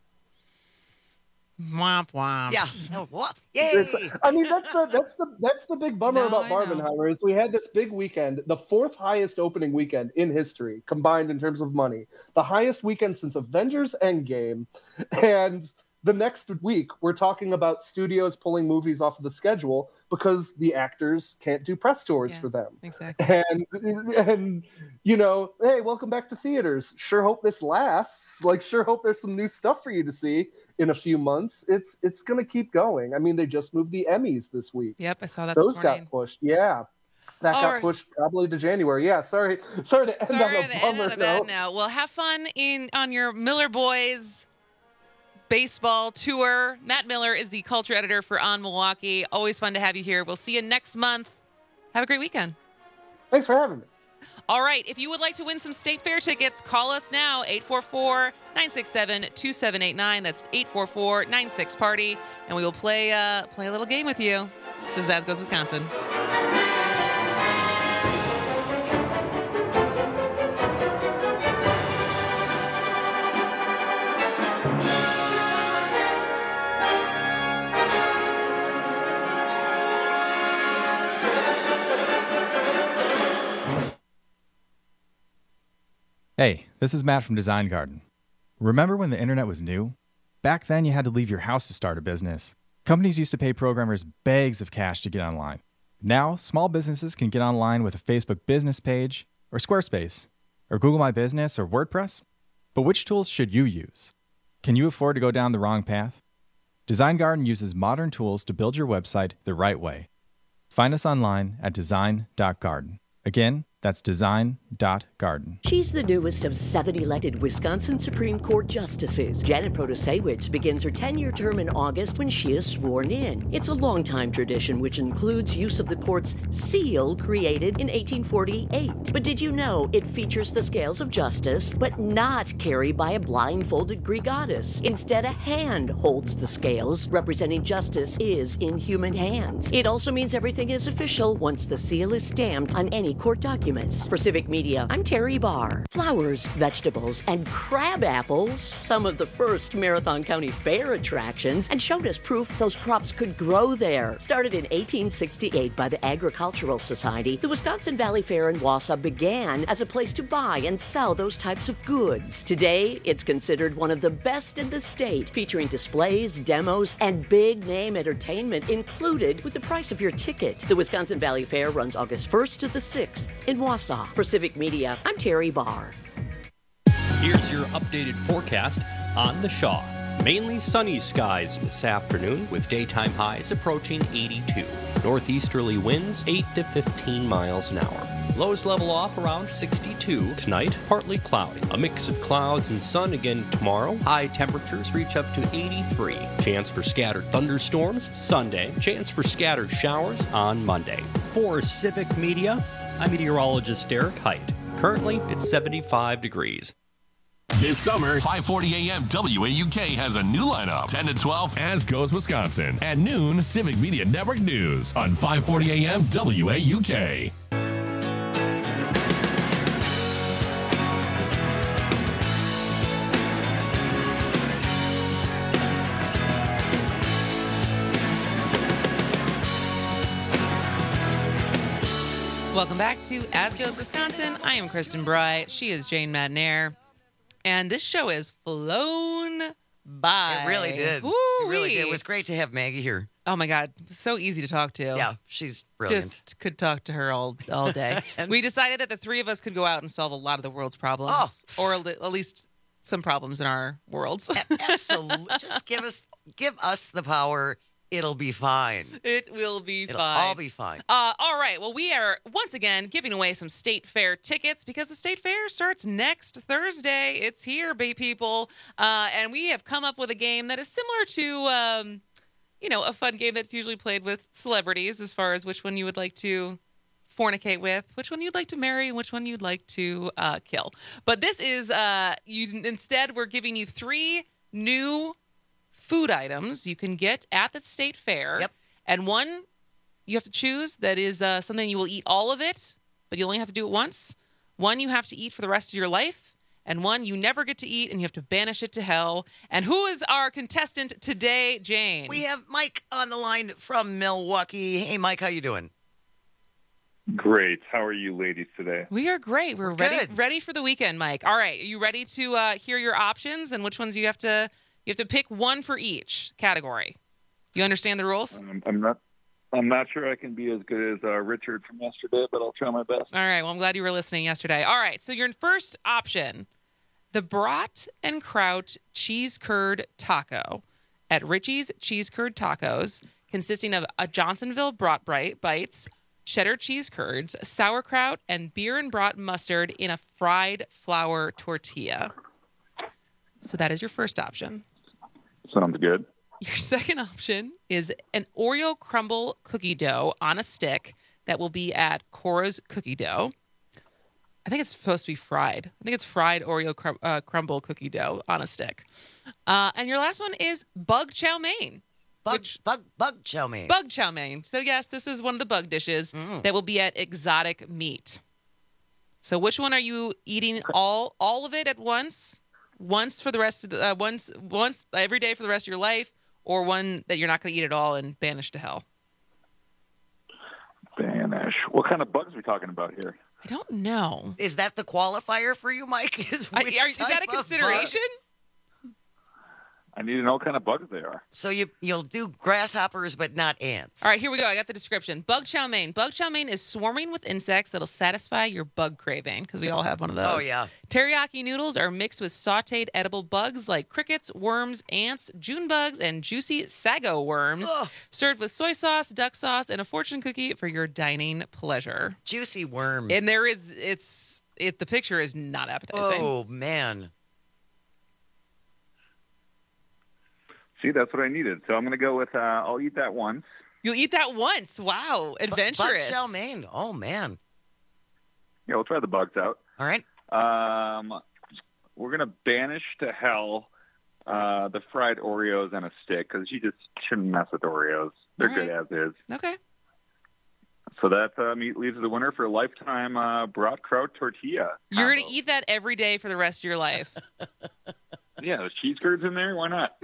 Womp womp. Yeah. Oh, what? Yay! It's, I mean, that's the that's the that's the big bummer No, about I know. Barbenheimer is we had this big weekend, the fourth highest opening weekend in history combined in terms of money, the highest weekend since Avengers Endgame, and the next week, we're talking about studios pulling movies off of the schedule because the actors can't do press tours Yeah, for them. Exactly. And, and, you know, hey, welcome back to theaters. Sure hope this lasts. Like, sure hope there's some new stuff for you to see in a few months. It's it's going to keep going. I mean, they just moved the Emmys this week. Yep, I saw that Those this morning. got pushed. Yeah. That All got right. pushed probably to January. Yeah, sorry. Sorry to end Sorry on a to bummer end on a bad note. note. Well, have fun in on your Miller Boys baseball tour. Matt Miller is the culture editor for On Milwaukee. Always fun to have you here. We'll see you next month. Have a great weekend. Thanks for having me. All right. If you would like to win some State Fair tickets, call us now, eight four four, nine six seven, two seven eight nine. That's eight four four, nine six, party. And we will play, uh, play a little game with you. This is As Goes Wisconsin. Hey, this is Matt from Design Garden. Remember when the internet was new? Back then, you had to leave your house to start a business. Companies used to pay programmers bags of cash to get online. Now, small businesses can get online with a Facebook business page, or Squarespace, or Google My Business, or WordPress. But which tools should you use? Can you afford to go down the wrong path? Design Garden uses modern tools to build your website the right way. Find us online at design dot garden. Again, that's design dot garden. She's the newest of seven elected Wisconsin Supreme Court justices. Janet Protasewicz begins her ten-year term in August when she is sworn in. It's a long-time tradition which includes use of the court's seal created in eighteen forty-eight. But did you know it features the scales of justice, but not carried by a blindfolded Greek goddess? Instead, a hand holds the scales, representing justice is in human hands. It also means everything is official once the seal is stamped on any court document. For Civic Media, I'm Terry Barr. Flowers, vegetables, and crab apples, some of the first Marathon County Fair attractions, and showed us proof those crops could grow there. Started in eighteen sixty-eight by the Agricultural Society, the Wisconsin Valley Fair in Wausau began as a place to buy and sell those types of goods. Today, it's considered one of the best in the state, featuring displays, demos, and big-name entertainment included with the price of your ticket. The Wisconsin Valley Fair runs August first to the sixth in Wausau. For Civic Media, I'm Terry Barr. Here's your updated forecast on the Shaw. Mainly sunny skies this afternoon with daytime highs approaching eighty-two. Northeasterly winds eight to fifteen miles an hour. Lows level off around sixty-two tonight, partly cloudy. A mix of clouds and sun again tomorrow. High temperatures reach up to eighty-three. Chance for scattered thunderstorms Sunday. Chance for scattered showers on Monday. For Civic Media, I'm meteorologist Derek Height. Currently, it's seventy-five degrees. This summer, five forty a.m. W A U K has a new lineup. ten to twelve, As Goes Wisconsin. At noon, Civic Media Network News on five forty a.m. W A U K. Welcome back to As Goes Wisconsin. I am Kristen Bry. She is Jane Madnair. And this show is flown by. It really did. Woo-wee. It really did. It was great to have Maggie here. Oh, my God. So easy to talk to. Yeah, she's brilliant. Just could talk to her all, all day. We decided that the three of us could go out and solve a lot of the world's problems. Oh. Or at least some problems in our worlds. Absolutely. Just give us, give us the power. It'll be fine. It will be It'll fine. all be fine. Uh, all right. Well, we are once again giving away some State Fair tickets because the State Fair starts next Thursday. It's here, bay people. Uh, and we have come up with a game that is similar to, um, you know, a fun game that's usually played with celebrities as far as which one you would like to fornicate with, which one you'd like to marry, and which one you'd like to uh, kill. But this is, uh, you instead, we're giving you three new food items you can get at the State Fair. Yep. And one you have to choose that is uh, something you will eat all of it, but you only have to do it once. One you have to eat for the rest of your life. And one you never get to eat and you have to banish it to hell. And who is our contestant today, Jane? We have Mike on the line from Milwaukee. Hey, Mike, how you doing? Great. How are you ladies today? We are great. We're, We're ready good. ready for the weekend, Mike. All right. Are you ready to uh, hear your options and which ones you have to You have to pick one for each category. You understand the rules? Um, I'm not. I'm not sure I can be as good as uh, Richard from yesterday, but I'll try my best. All right. Well, I'm glad you were listening yesterday. All right. So your first option, the Brat and Kraut cheese curd taco at Richie's Cheese Curd Tacos, consisting of a Johnsonville brat bites, cheddar cheese curds, sauerkraut, and beer and brat mustard in a fried flour tortilla. So that is your first option. Sounds good. Your second option is an Oreo crumble cookie dough on a stick that will be at Cora's Cookie Dough. I think it's supposed to be fried. I think it's fried Oreo cr- uh, crumble cookie dough on a stick. Uh, and your last one is bug chow mein. Bug, which, bug, bug chow mein. Bug chow mein. So yes, this is one of the bug dishes mm. that will be at Exotic Meat. So which one are you eating all all of it at once? Once for the rest of the uh, once once every day for the rest of your life, or one that you're not going to eat at all and banish to hell? Banish. What kind of bugs are we talking about here? I don't know. Is that the qualifier for you, Mike? Is, I, are, is that a consideration? I need to know what kind of bugs they are. So you, you'll do grasshoppers, but not ants. All right, here we go. I got the description. Bug chow mein. Bug chow mein is swarming with insects that'll satisfy your bug craving, because we all have one of those. Oh, yeah. Teriyaki noodles are mixed with sautéed edible bugs like crickets, worms, ants, June bugs, and juicy sago worms, Ugh. served with soy sauce, duck sauce, and a fortune cookie for your dining pleasure. Juicy worm. And there is, it's, it. the picture is not appetizing. Oh, man. See, that's what I needed. So I'm going to go with, uh, I'll eat that once. You'll eat that once. Wow. Adventurous. Bug chow mein. Oh, man. Yeah, we'll try the bugs out. All right. Um, we're going to banish to hell uh, the fried Oreos on a stick, because you just shouldn't mess with Oreos. They're All good right. as is. Okay. So that uh, meat leaves the winner for a lifetime uh, brat kraut tortilla. You're going to eat that every day for the rest of your life. Yeah, there's cheese curds in there. Why not?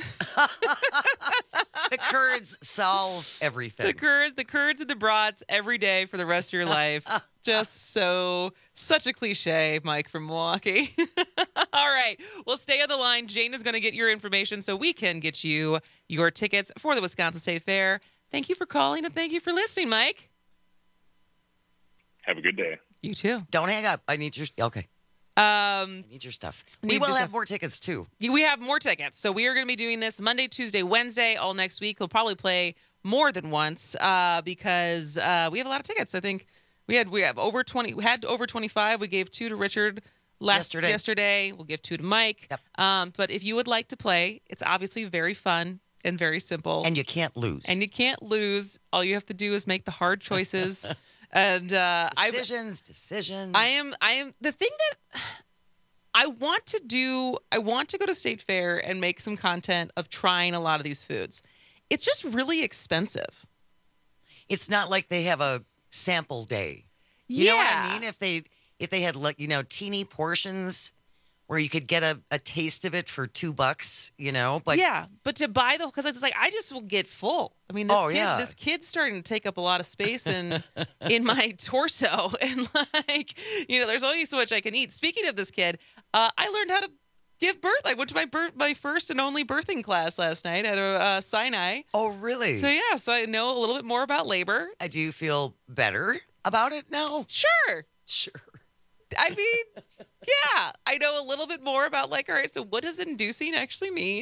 The curds solve everything. The curds, the curds and the brats every day for the rest of your life. Just so, such a cliche, Mike from Milwaukee. All right. Well, stay on the line. Jane is going to get your information so we can get you your tickets for the Wisconsin State Fair. Thank you for calling and thank you for listening, Mike. Have a good day. You too. Don't hang up. I need your... Okay. Um, I need your stuff. We will have stuff. more tickets, too. We have more tickets. So we are going to be doing this Monday, Tuesday, Wednesday, all next week. We'll probably play more than once uh, because uh, we have a lot of tickets. I think we had we have over twenty. We had over twenty-five. We gave two to Richard last yesterday. yesterday. We'll give two to Mike. Yep. Um, but if you would like to play, it's obviously very fun and very simple. And you can't lose. And you can't lose. All you have to do is make the hard choices. and uh, Decisions, I, decisions. I am, I am, the thing that... I want to do, I want to go to State Fair and make some content of trying a lot of these foods. It's just really expensive. It's not like they have a sample day. You yeah. know what I mean? If they if they had, like, you know, teeny portions where you could get a, a taste of it for two bucks, you know? But yeah, but to buy the, because it's like, I just will get full. I mean, this, oh, kid, yeah. this kid's starting to take up a lot of space in in my torso. And, like, you know, there's only so much I can eat. Speaking of this kid, uh, I learned how to give birth. I went to my birth, my first and only birthing class last night at a uh, Sinai. Oh, really? So, yeah, so I know a little bit more about labor. I do feel better about it now. Sure. Sure. I mean, yeah, I know a little bit more about, like, all right, so what does inducing actually mean?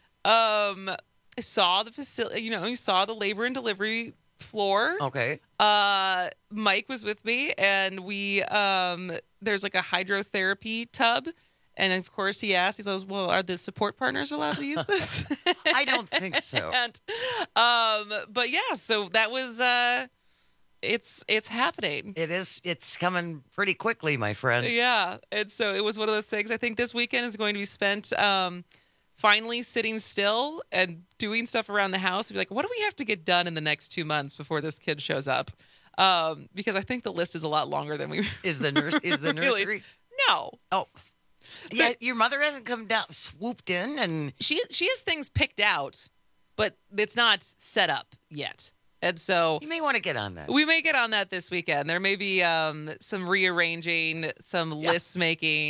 Um, I saw the facility, you know, you saw the labor and delivery floor. Okay. Uh, Mike was with me, and we, um, there's like a hydrotherapy tub. And of course, he asked, he says, well, are the support partners allowed to use this? I don't think so. and, um, but yeah, so that was, uh, It's it's happening. It is. It's coming pretty quickly, my friend. Yeah. And so it was one of those things. I think this weekend is going to be spent um, finally sitting still and doing stuff around the house. Be like, what do we have to get done in the next two months before this kid shows up? Um, because I think the list is a lot longer than we. Is the nurse? Is the nursery? No. Oh. Yeah. But your mother hasn't come down, swooped in, and she she has things picked out, but it's not set up yet. And so you may want to get on that. We may get on that this weekend. There may be um, some rearranging, some yeah. list making,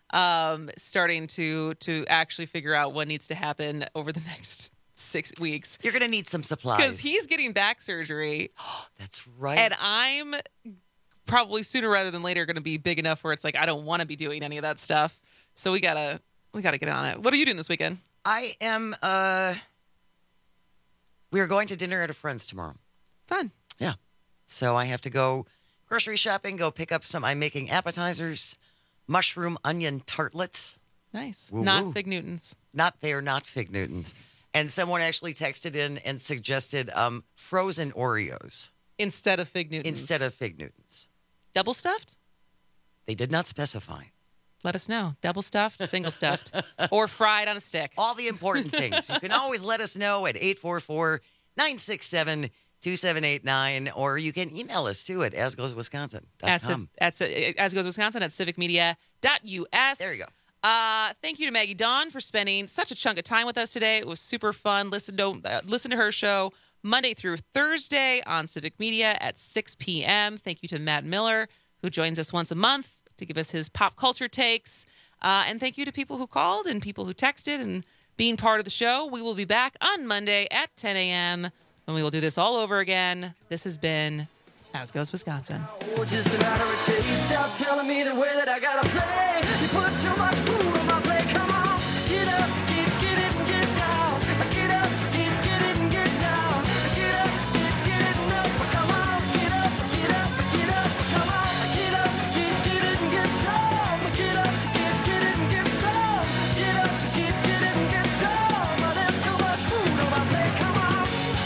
um, starting to to actually figure out what needs to happen over the next six weeks. You're going to need some supplies. Because he's getting back surgery. That's right. And I'm probably sooner rather than later going to be big enough where it's like I don't want to be doing any of that stuff. So we gotta we gotta get on it. What are you doing this weekend? I am. Uh, we are going to dinner at a friend's tomorrow. Fun. Yeah. So I have to go grocery shopping. Go pick up some. I'm making appetizers, mushroom onion tartlets. Nice. Woo-woo. Not Fig Newtons. Not they're not Fig Newtons. And someone actually texted in and suggested um, frozen Oreos instead of Fig Newtons. Instead of Fig Newtons. Double stuffed? They did not specify. Let us know. Double stuffed, single stuffed, or fried on a stick. All the important things. You can always let us know at eight four four, nine six seven, two seven eight nine, or you can email us too at as goes wisconsin dot com. At, at, as goes Wisconsin at civic media dot U S. There you go. Uh, thank you to Maggie Dawn for spending such a chunk of time with us today. It was super fun. Listen to uh, listen to her show Monday through Thursday on Civic Media at six p.m. Thank you to Matt Miller, who joins us once a month to give us his pop culture takes. Uh, and thank you to people who called and people who texted and being part of the show. We will be back on Monday at ten a.m. and we will do this all over again. This has been As Goes Wisconsin. Oh, just a matter of taste. Stop telling me the way that I gotta play. You put too much food on my plate. Come on, get up to get, get it and get down. Get up to get, get it and get down. Get up to get, get it and up. Come on, get up, get up, get up. Come on, get up to get, get it and get some. Get up to get, get it and get some. Get up to get, get it and get some. Oh, there's too much food on my plate. Come on.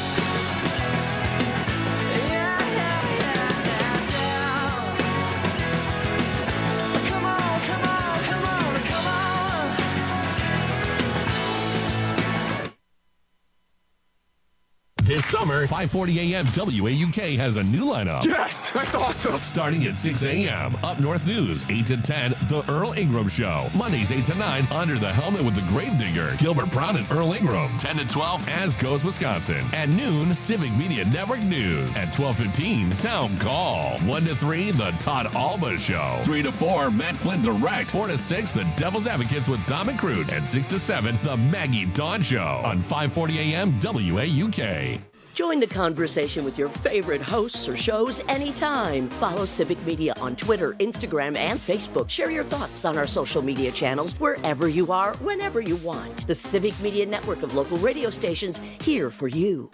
Yeah, yeah, yeah, yeah, yeah. Come on, come on, come on, come on. This summer, five forty a.m. W A U K has a new lineup. Yes, that's awesome. Starting at six a.m. Up North News, eight to ten, The Earl Ingram Show. Mondays, eight to nine, Under the Helmet with the Gravedigger, Gilbert Brown and Earl Ingram. ten to twelve, As Goes Wisconsin. At noon, Civic Media Network News. At twelve fifteen, Town Call. one to three, The Todd Alba Show. three to four, Matt Flynn Direct. four to six, The Devil's Advocates with Dom and Crute. And six to seven, The Maggie Dawn Show. On five forty a.m. W A U K. Join the conversation with your favorite hosts or shows anytime. Follow Civic Media on Twitter, Instagram, and Facebook. Share your thoughts on our social media channels wherever you are, whenever you want. The Civic Media Network of local radio stations here for you.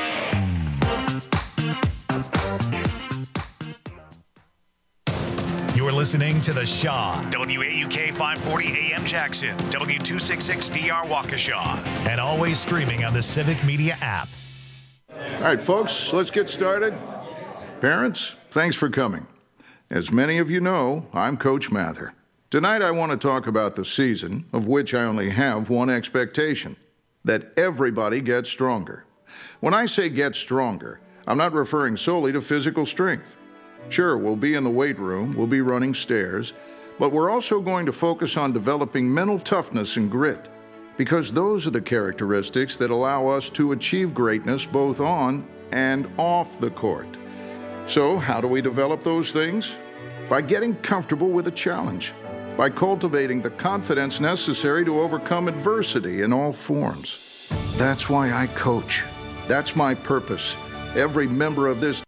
You're listening to The Shaw, W A U K five forty A M Jackson, W two sixty-six D R Waukesha, and always streaming on the Civic Media app. All right, folks, let's get started. Parents, thanks for coming. As many of you know, I'm Coach Mather. Tonight I want to talk about the season, of which I only have one expectation, that everybody gets stronger. When I say get stronger, I'm not referring solely to physical strength. Sure, we'll be in the weight room, we'll be running stairs, but we're also going to focus on developing mental toughness and grit, because those are the characteristics that allow us to achieve greatness both on and off the court. So, how do we develop those things? By getting comfortable with a challenge, by cultivating the confidence necessary to overcome adversity in all forms. That's why I coach. That's my purpose. Every member of this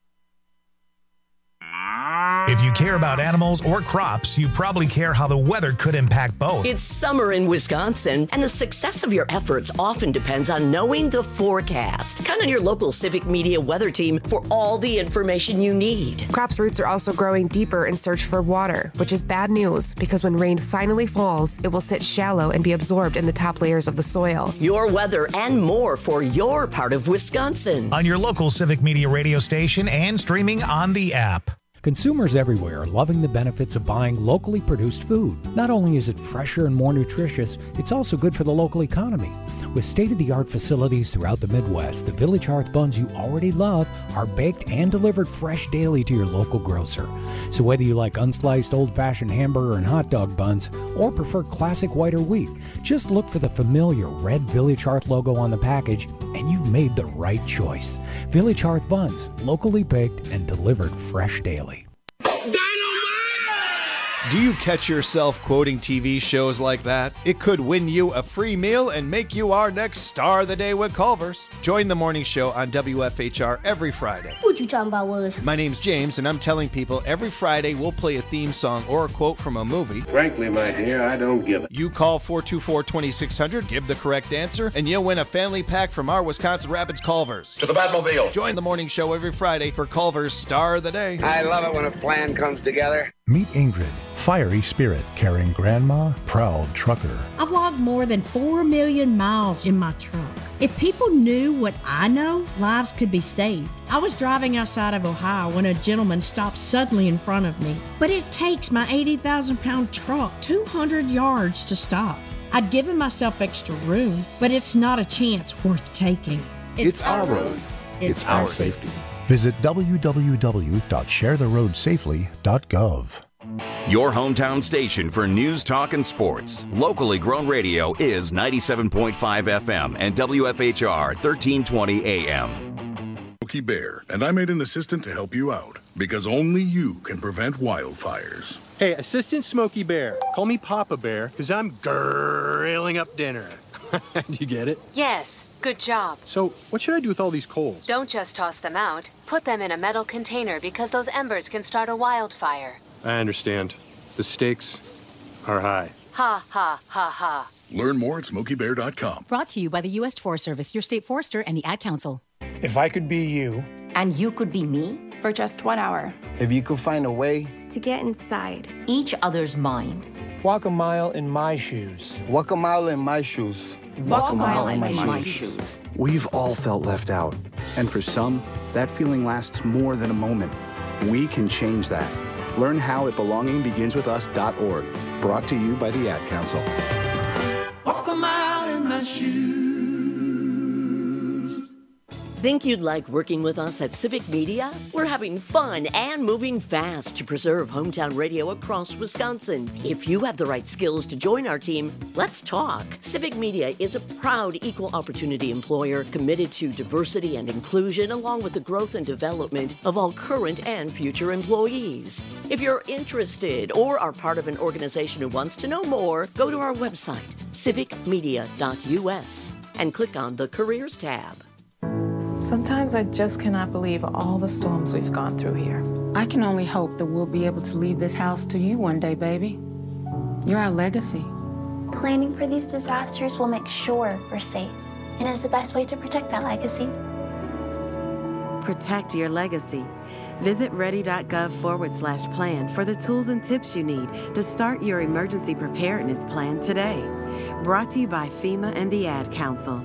If you care about animals or crops, you probably care how the weather could impact both. It's summer in Wisconsin, and the success of your efforts often depends on knowing the forecast. Count on your local Civic Media weather team for all the information you need. Crops' roots are also growing deeper in search for water, which is bad news because when rain finally falls, it will sit shallow and be absorbed in the top layers of the soil. Your weather and more for your part of Wisconsin. On your local Civic Media radio station and streaming on the app. Consumers everywhere are loving the benefits of buying locally produced food. Not only is it fresher and more nutritious, it's also good for the local economy. With state-of-the-art facilities throughout the Midwest, the Village Hearth buns you already love are baked and delivered fresh daily to your local grocer. So whether you like unsliced old-fashioned hamburger and hot dog buns or prefer classic white or wheat, just look for the familiar red Village Hearth logo on the package and you've made the right choice. Village Hearth buns, locally baked and delivered fresh daily. Do you catch yourself quoting T V shows like that? It could win you a free meal and make you our next star of the day with Culver's. Join the morning show on W F H R every Friday. What you talking about, Willis? My name's James, and I'm telling people every Friday we'll play a theme song or a quote from a movie. Frankly, my dear, I don't give it. You call four two four, two six zero zero, give the correct answer, and you'll win a family pack from our Wisconsin Rapids Culver's. To the Batmobile. Join the morning show every Friday for Culver's Star of the Day. I love it when a plan comes together. Meet Ingrid, fiery spirit, carrying grandma, proud trucker. I've logged more than four million miles in my truck. If people knew what I know, lives could be saved. I was driving outside of Ohio when a gentleman stopped suddenly in front of me. But it takes my eighty thousand pound truck two hundred yards to stop. I'd given myself extra room, but it's not a chance worth taking. It's, it's our roads. It's, it's our, our safety. Visit w w w dot share the road safely dot gov. Your hometown station for news, talk, and sports. Locally grown radio is ninety-seven point five F M and W F H R thirteen twenty A M. Smokey Bear, and I made an assistant to help you out, because only you can prevent wildfires. Hey, Assistant Smokey Bear, call me Papa Bear, because I'm grilling up dinner. Do you get it? Yes, good job. So, what should I do with all these coals? Don't just toss them out. Put them in a metal container because those embers can start a wildfire. I understand. The stakes are high. Ha, ha, ha, ha. Learn more at smokey bear dot com. Brought to you by the U S Forest Service, your state forester, and the Ad Council. If I could be you. And you could be me? For just one hour. If you could find a way. To get inside. Each other's mind. Walk a mile in my shoes. Walk a mile in my shoes. Walk, Walk a mile, mile in my, my, my shoes. shoes. We've all felt left out. And for some, that feeling lasts more than a moment. We can change that. Learn how at belonging begins with us dot org. Brought to you by the Ad Council. Walk a mile in my shoes. Think you'd like working with us at Civic Media? We're having fun and moving fast to preserve hometown radio across Wisconsin. If you have the right skills to join our team, let's talk. Civic Media is a proud equal opportunity employer committed to diversity and inclusion, along with the growth and development of all current and future employees. If you're interested or are part of an organization who wants to know more, go to our website, civic media dot u s, and click on the Careers tab. Sometimes I just cannot believe all the storms we've gone through here. I can only hope that we'll be able to leave this house to you one day, baby. You're our legacy. Planning for these disasters will make sure we're safe, and is the best way to protect that legacy. Protect your legacy. Visit ready.gov forward slash plan for the tools and tips you need to start your emergency preparedness plan today. Brought to you by FEMA and the Ad Council.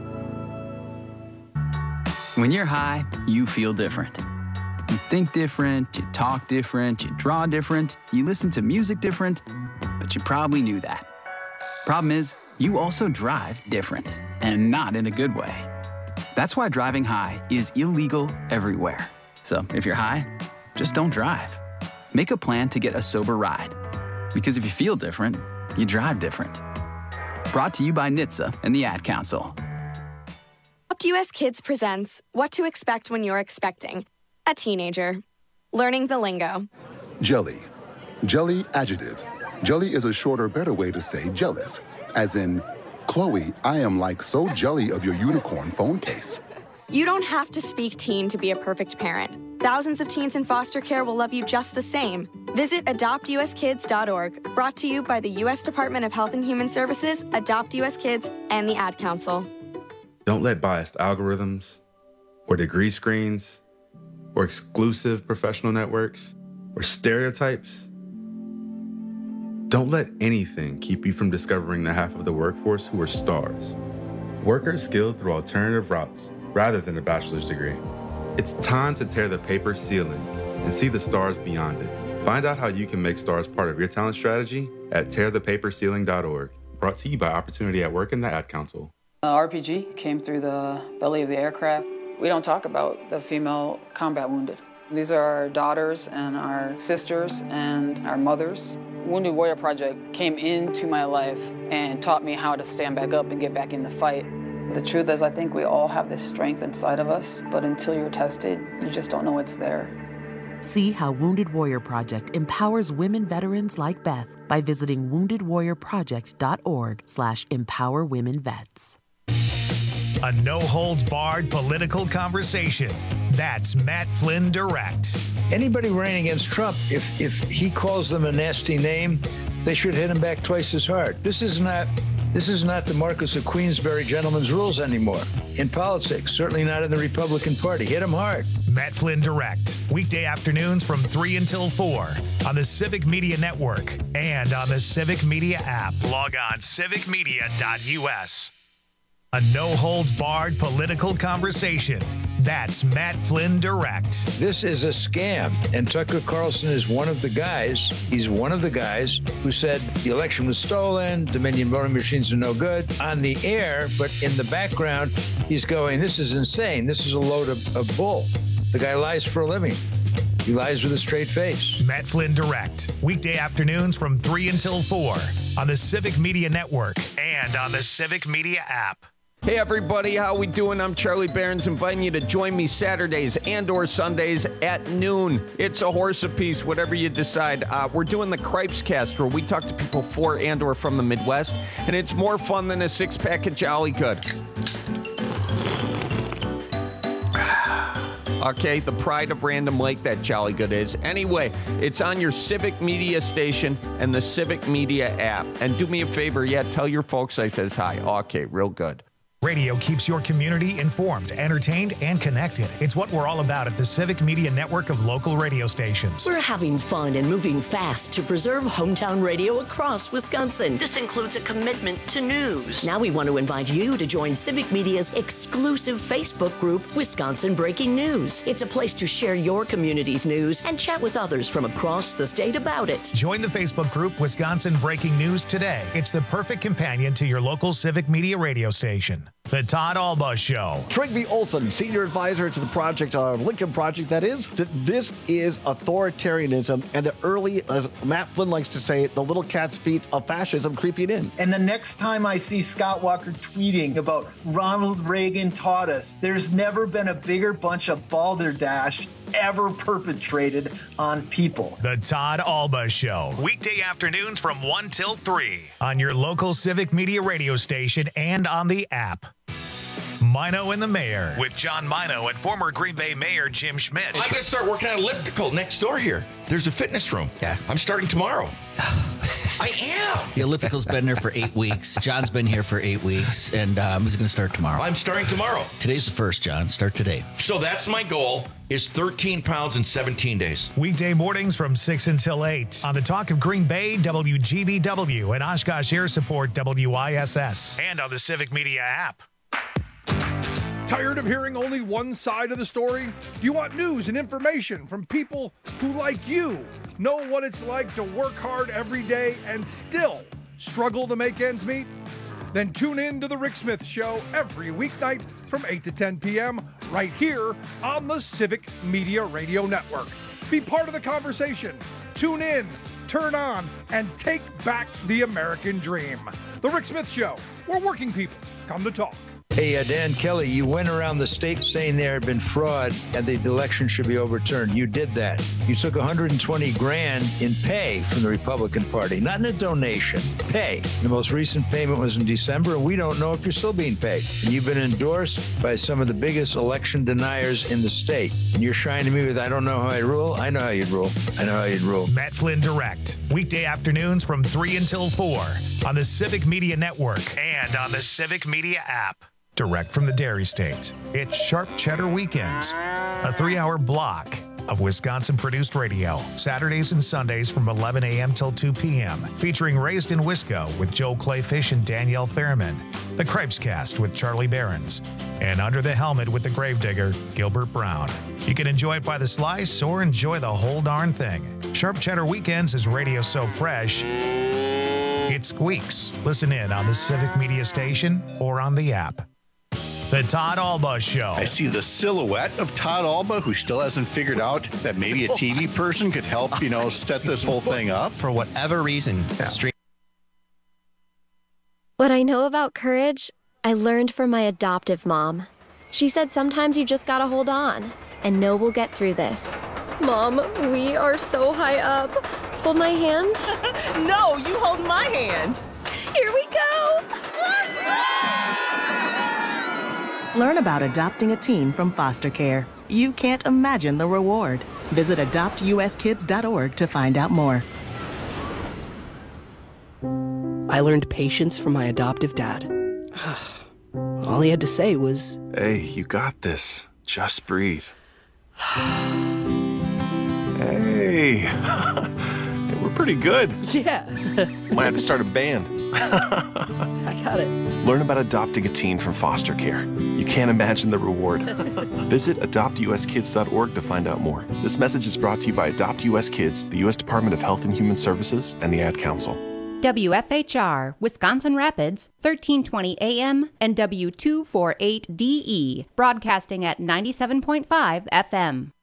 When you're high, you feel different. You think different, you talk different, you draw different, you listen to music different, but you probably knew that. Problem is, you also drive different, and not in a good way. That's why driving high is illegal everywhere. So if you're high, just don't drive. Make a plan to get a sober ride. Because if you feel different, you drive different. Brought to you by N H T S A and the Ad Council. Adopt U S Kids presents What to Expect When You're Expecting a Teenager. Learning the lingo. Jelly. Jelly adjective. Jelly is a shorter, better way to say jealous. As in, Chloe, I am like so jelly of your unicorn phone case. You don't have to speak teen to be a perfect parent. Thousands of teens in foster care will love you just the same. Visit adopt u s kids dot org. Brought to you by the U S Department of Health and Human Services, Adopt U S Kids, and the Ad Council. Don't let biased algorithms, or degree screens, or exclusive professional networks, or stereotypes, don't let anything keep you from discovering the half of the workforce who are stars. Workers skilled through alternative routes rather than a bachelor's degree. It's time to tear the paper ceiling and see the stars beyond it. Find out how you can make stars part of your talent strategy at tear the paper ceiling dot org. Brought to you by Opportunity at Work and the Ad Council. Uh, R P G came through the belly of the aircraft. We don't talk about the female combat wounded. These are our daughters and our sisters and our mothers. Wounded Warrior Project came into my life and taught me how to stand back up and get back in the fight. The truth is, I think we all have this strength inside of us, but until you're tested, you just don't know it's there. See how Wounded Warrior Project empowers women veterans like Beth by visiting woundedwarriorproject.org slash empower women vets. A no-holds-barred political conversation. That's Matt Flynn Direct. Anybody running against Trump, if if he calls them a nasty name, they should hit him back twice as hard. This is not this is not the Marquis of Queensberry gentleman's rules anymore in politics, certainly not in the Republican Party. Hit him hard. Matt Flynn Direct, weekday afternoons from three until four on the Civic Media Network and on the Civic Media app. Log on civic media dot u s. A no-holds-barred political conversation. That's Matt Flynn Direct. This is a scam, and Tucker Carlson is one of the guys. He's one of the guys who said the election was stolen, Dominion voting machines are no good on the air, but in the background, he's going, this is insane. This is a load of, of bull. The guy lies for a living. He lies with a straight face. Matt Flynn Direct, weekday afternoons from three until four on the Civic Media Network and on the Civic Media app. Hey everybody, how we doing? I'm Charlie Behrens, inviting you to join me Saturdays and or Sundays at noon. It's a horse apiece, whatever you decide. Uh, we're doing the Cripes Cast, where we talk to people for and or from the Midwest, and it's more fun than a six-pack of Jolly Good. Okay, the pride of Random Lake, that Jolly Good is. Anyway, it's on your Civic Media station and the Civic Media app. And do me a favor, yeah, tell your folks I says hi. Okay, real good. Radio keeps your community informed, entertained, and connected. It's what we're all about at the Civic Media Network of local radio stations. We're having fun and moving fast to preserve hometown radio across Wisconsin. This includes a commitment to news. Now we want to invite you to join Civic Media's exclusive Facebook group, Wisconsin Breaking News. It's a place to share your community's news and chat with others from across the state about it. Join the Facebook group, Wisconsin Breaking News, today. It's the perfect companion to your local Civic Media radio station. The Todd Alba Show. Trygve Olsen, senior advisor to the project, uh, Lincoln Project, that is, that this is authoritarianism and the early, as Matt Flynn likes to say, the little cat's feet of fascism creeping in. And the next time I see Scott Walker tweeting about Ronald Reagan taught us, there's never been a bigger bunch of balderdash ever perpetrated on people. The Todd Alba Show, weekday afternoons from one till three on your local Civic Media radio station and on the app. Mino and the Mayor with John Mino and former Green Bay Mayor Jim Schmidt. I'm going to start working on elliptical next door here. There's a fitness room. Yeah. I'm starting tomorrow. I am. The elliptical's been there for eight weeks. John's been here for eight weeks, and um, he's going to start tomorrow. I'm starting tomorrow. Today's the first, John. Start today. So that's my goal, is thirteen pounds in seventeen days. Weekday mornings from six until eight on the Talk of Green Bay, W G B W, and Oshkosh Air Support, W I S S, and on the Civic Media app. Tired of hearing only one side of the story? Do you want news and information from people who, like you, know what it's like to work hard every day and still struggle to make ends meet? Then tune in to The Rick Smith Show every weeknight from eight to ten p.m. right here on the Civic Media Radio Network. Be part of the conversation. Tune in, turn on, and take back the American dream. The Rick Smith Show, where working people come to talk. Hey, uh, Dan Kelly, you went around the state saying there had been fraud and the election should be overturned. You did that. You took one hundred twenty grand in pay from the Republican Party, not in a donation, pay. The most recent payment was in December, and we don't know if you're still being paid. And you've been endorsed by some of the biggest election deniers in the state. And you're shining me with, I don't know how I rule. I know how you'd rule. I know how you'd rule. Matt Flynn Direct, weekday afternoons from three until four on the Civic Media Network and on the Civic Media app. Direct from the Dairy State, it's Sharp Cheddar Weekends, a three-hour block of Wisconsin-produced radio, Saturdays and Sundays from eleven a.m. till two p.m., featuring Raised in Wisco with Joel Clayfish and Danielle Fairman, the Cripes Cast with Charlie Behrens, and Under the Helmet with the Gravedigger, Gilbert Brown. You can enjoy it by the slice or enjoy the whole darn thing. Sharp Cheddar Weekends is radio so fresh, it squeaks. Listen in on the Civic Media station or on the app. The Todd Alba Show. I see the silhouette of Todd Alba, who still hasn't figured out that maybe a T V person could help, you know, set this whole thing up. For whatever reason. Yeah. Stream- what I know about courage, I learned from my adoptive mom. She said sometimes you just gotta hold on and know we'll get through this. Mom, we are so high up. Hold my hand. No, you hold my hand. Here we go. Learn about adopting a teen from foster care. You can't imagine the reward. Visit adopt u s kids dot org to find out more. I learned patience from my adoptive dad. All he had to say was, "Hey, you got this. Just breathe." Hey, we're pretty good. Yeah. Might have to start a band. I got it. Learn about adopting a teen from foster care. You can't imagine the reward. Visit adopt u s kids dot org to find out more. This message is brought to you by Adopt U S Kids, the U S Department of Health and Human Services, and the Ad Council. W F H R, Wisconsin Rapids, thirteen twenty A M and W two forty-eight D E, broadcasting at ninety-seven point five F M.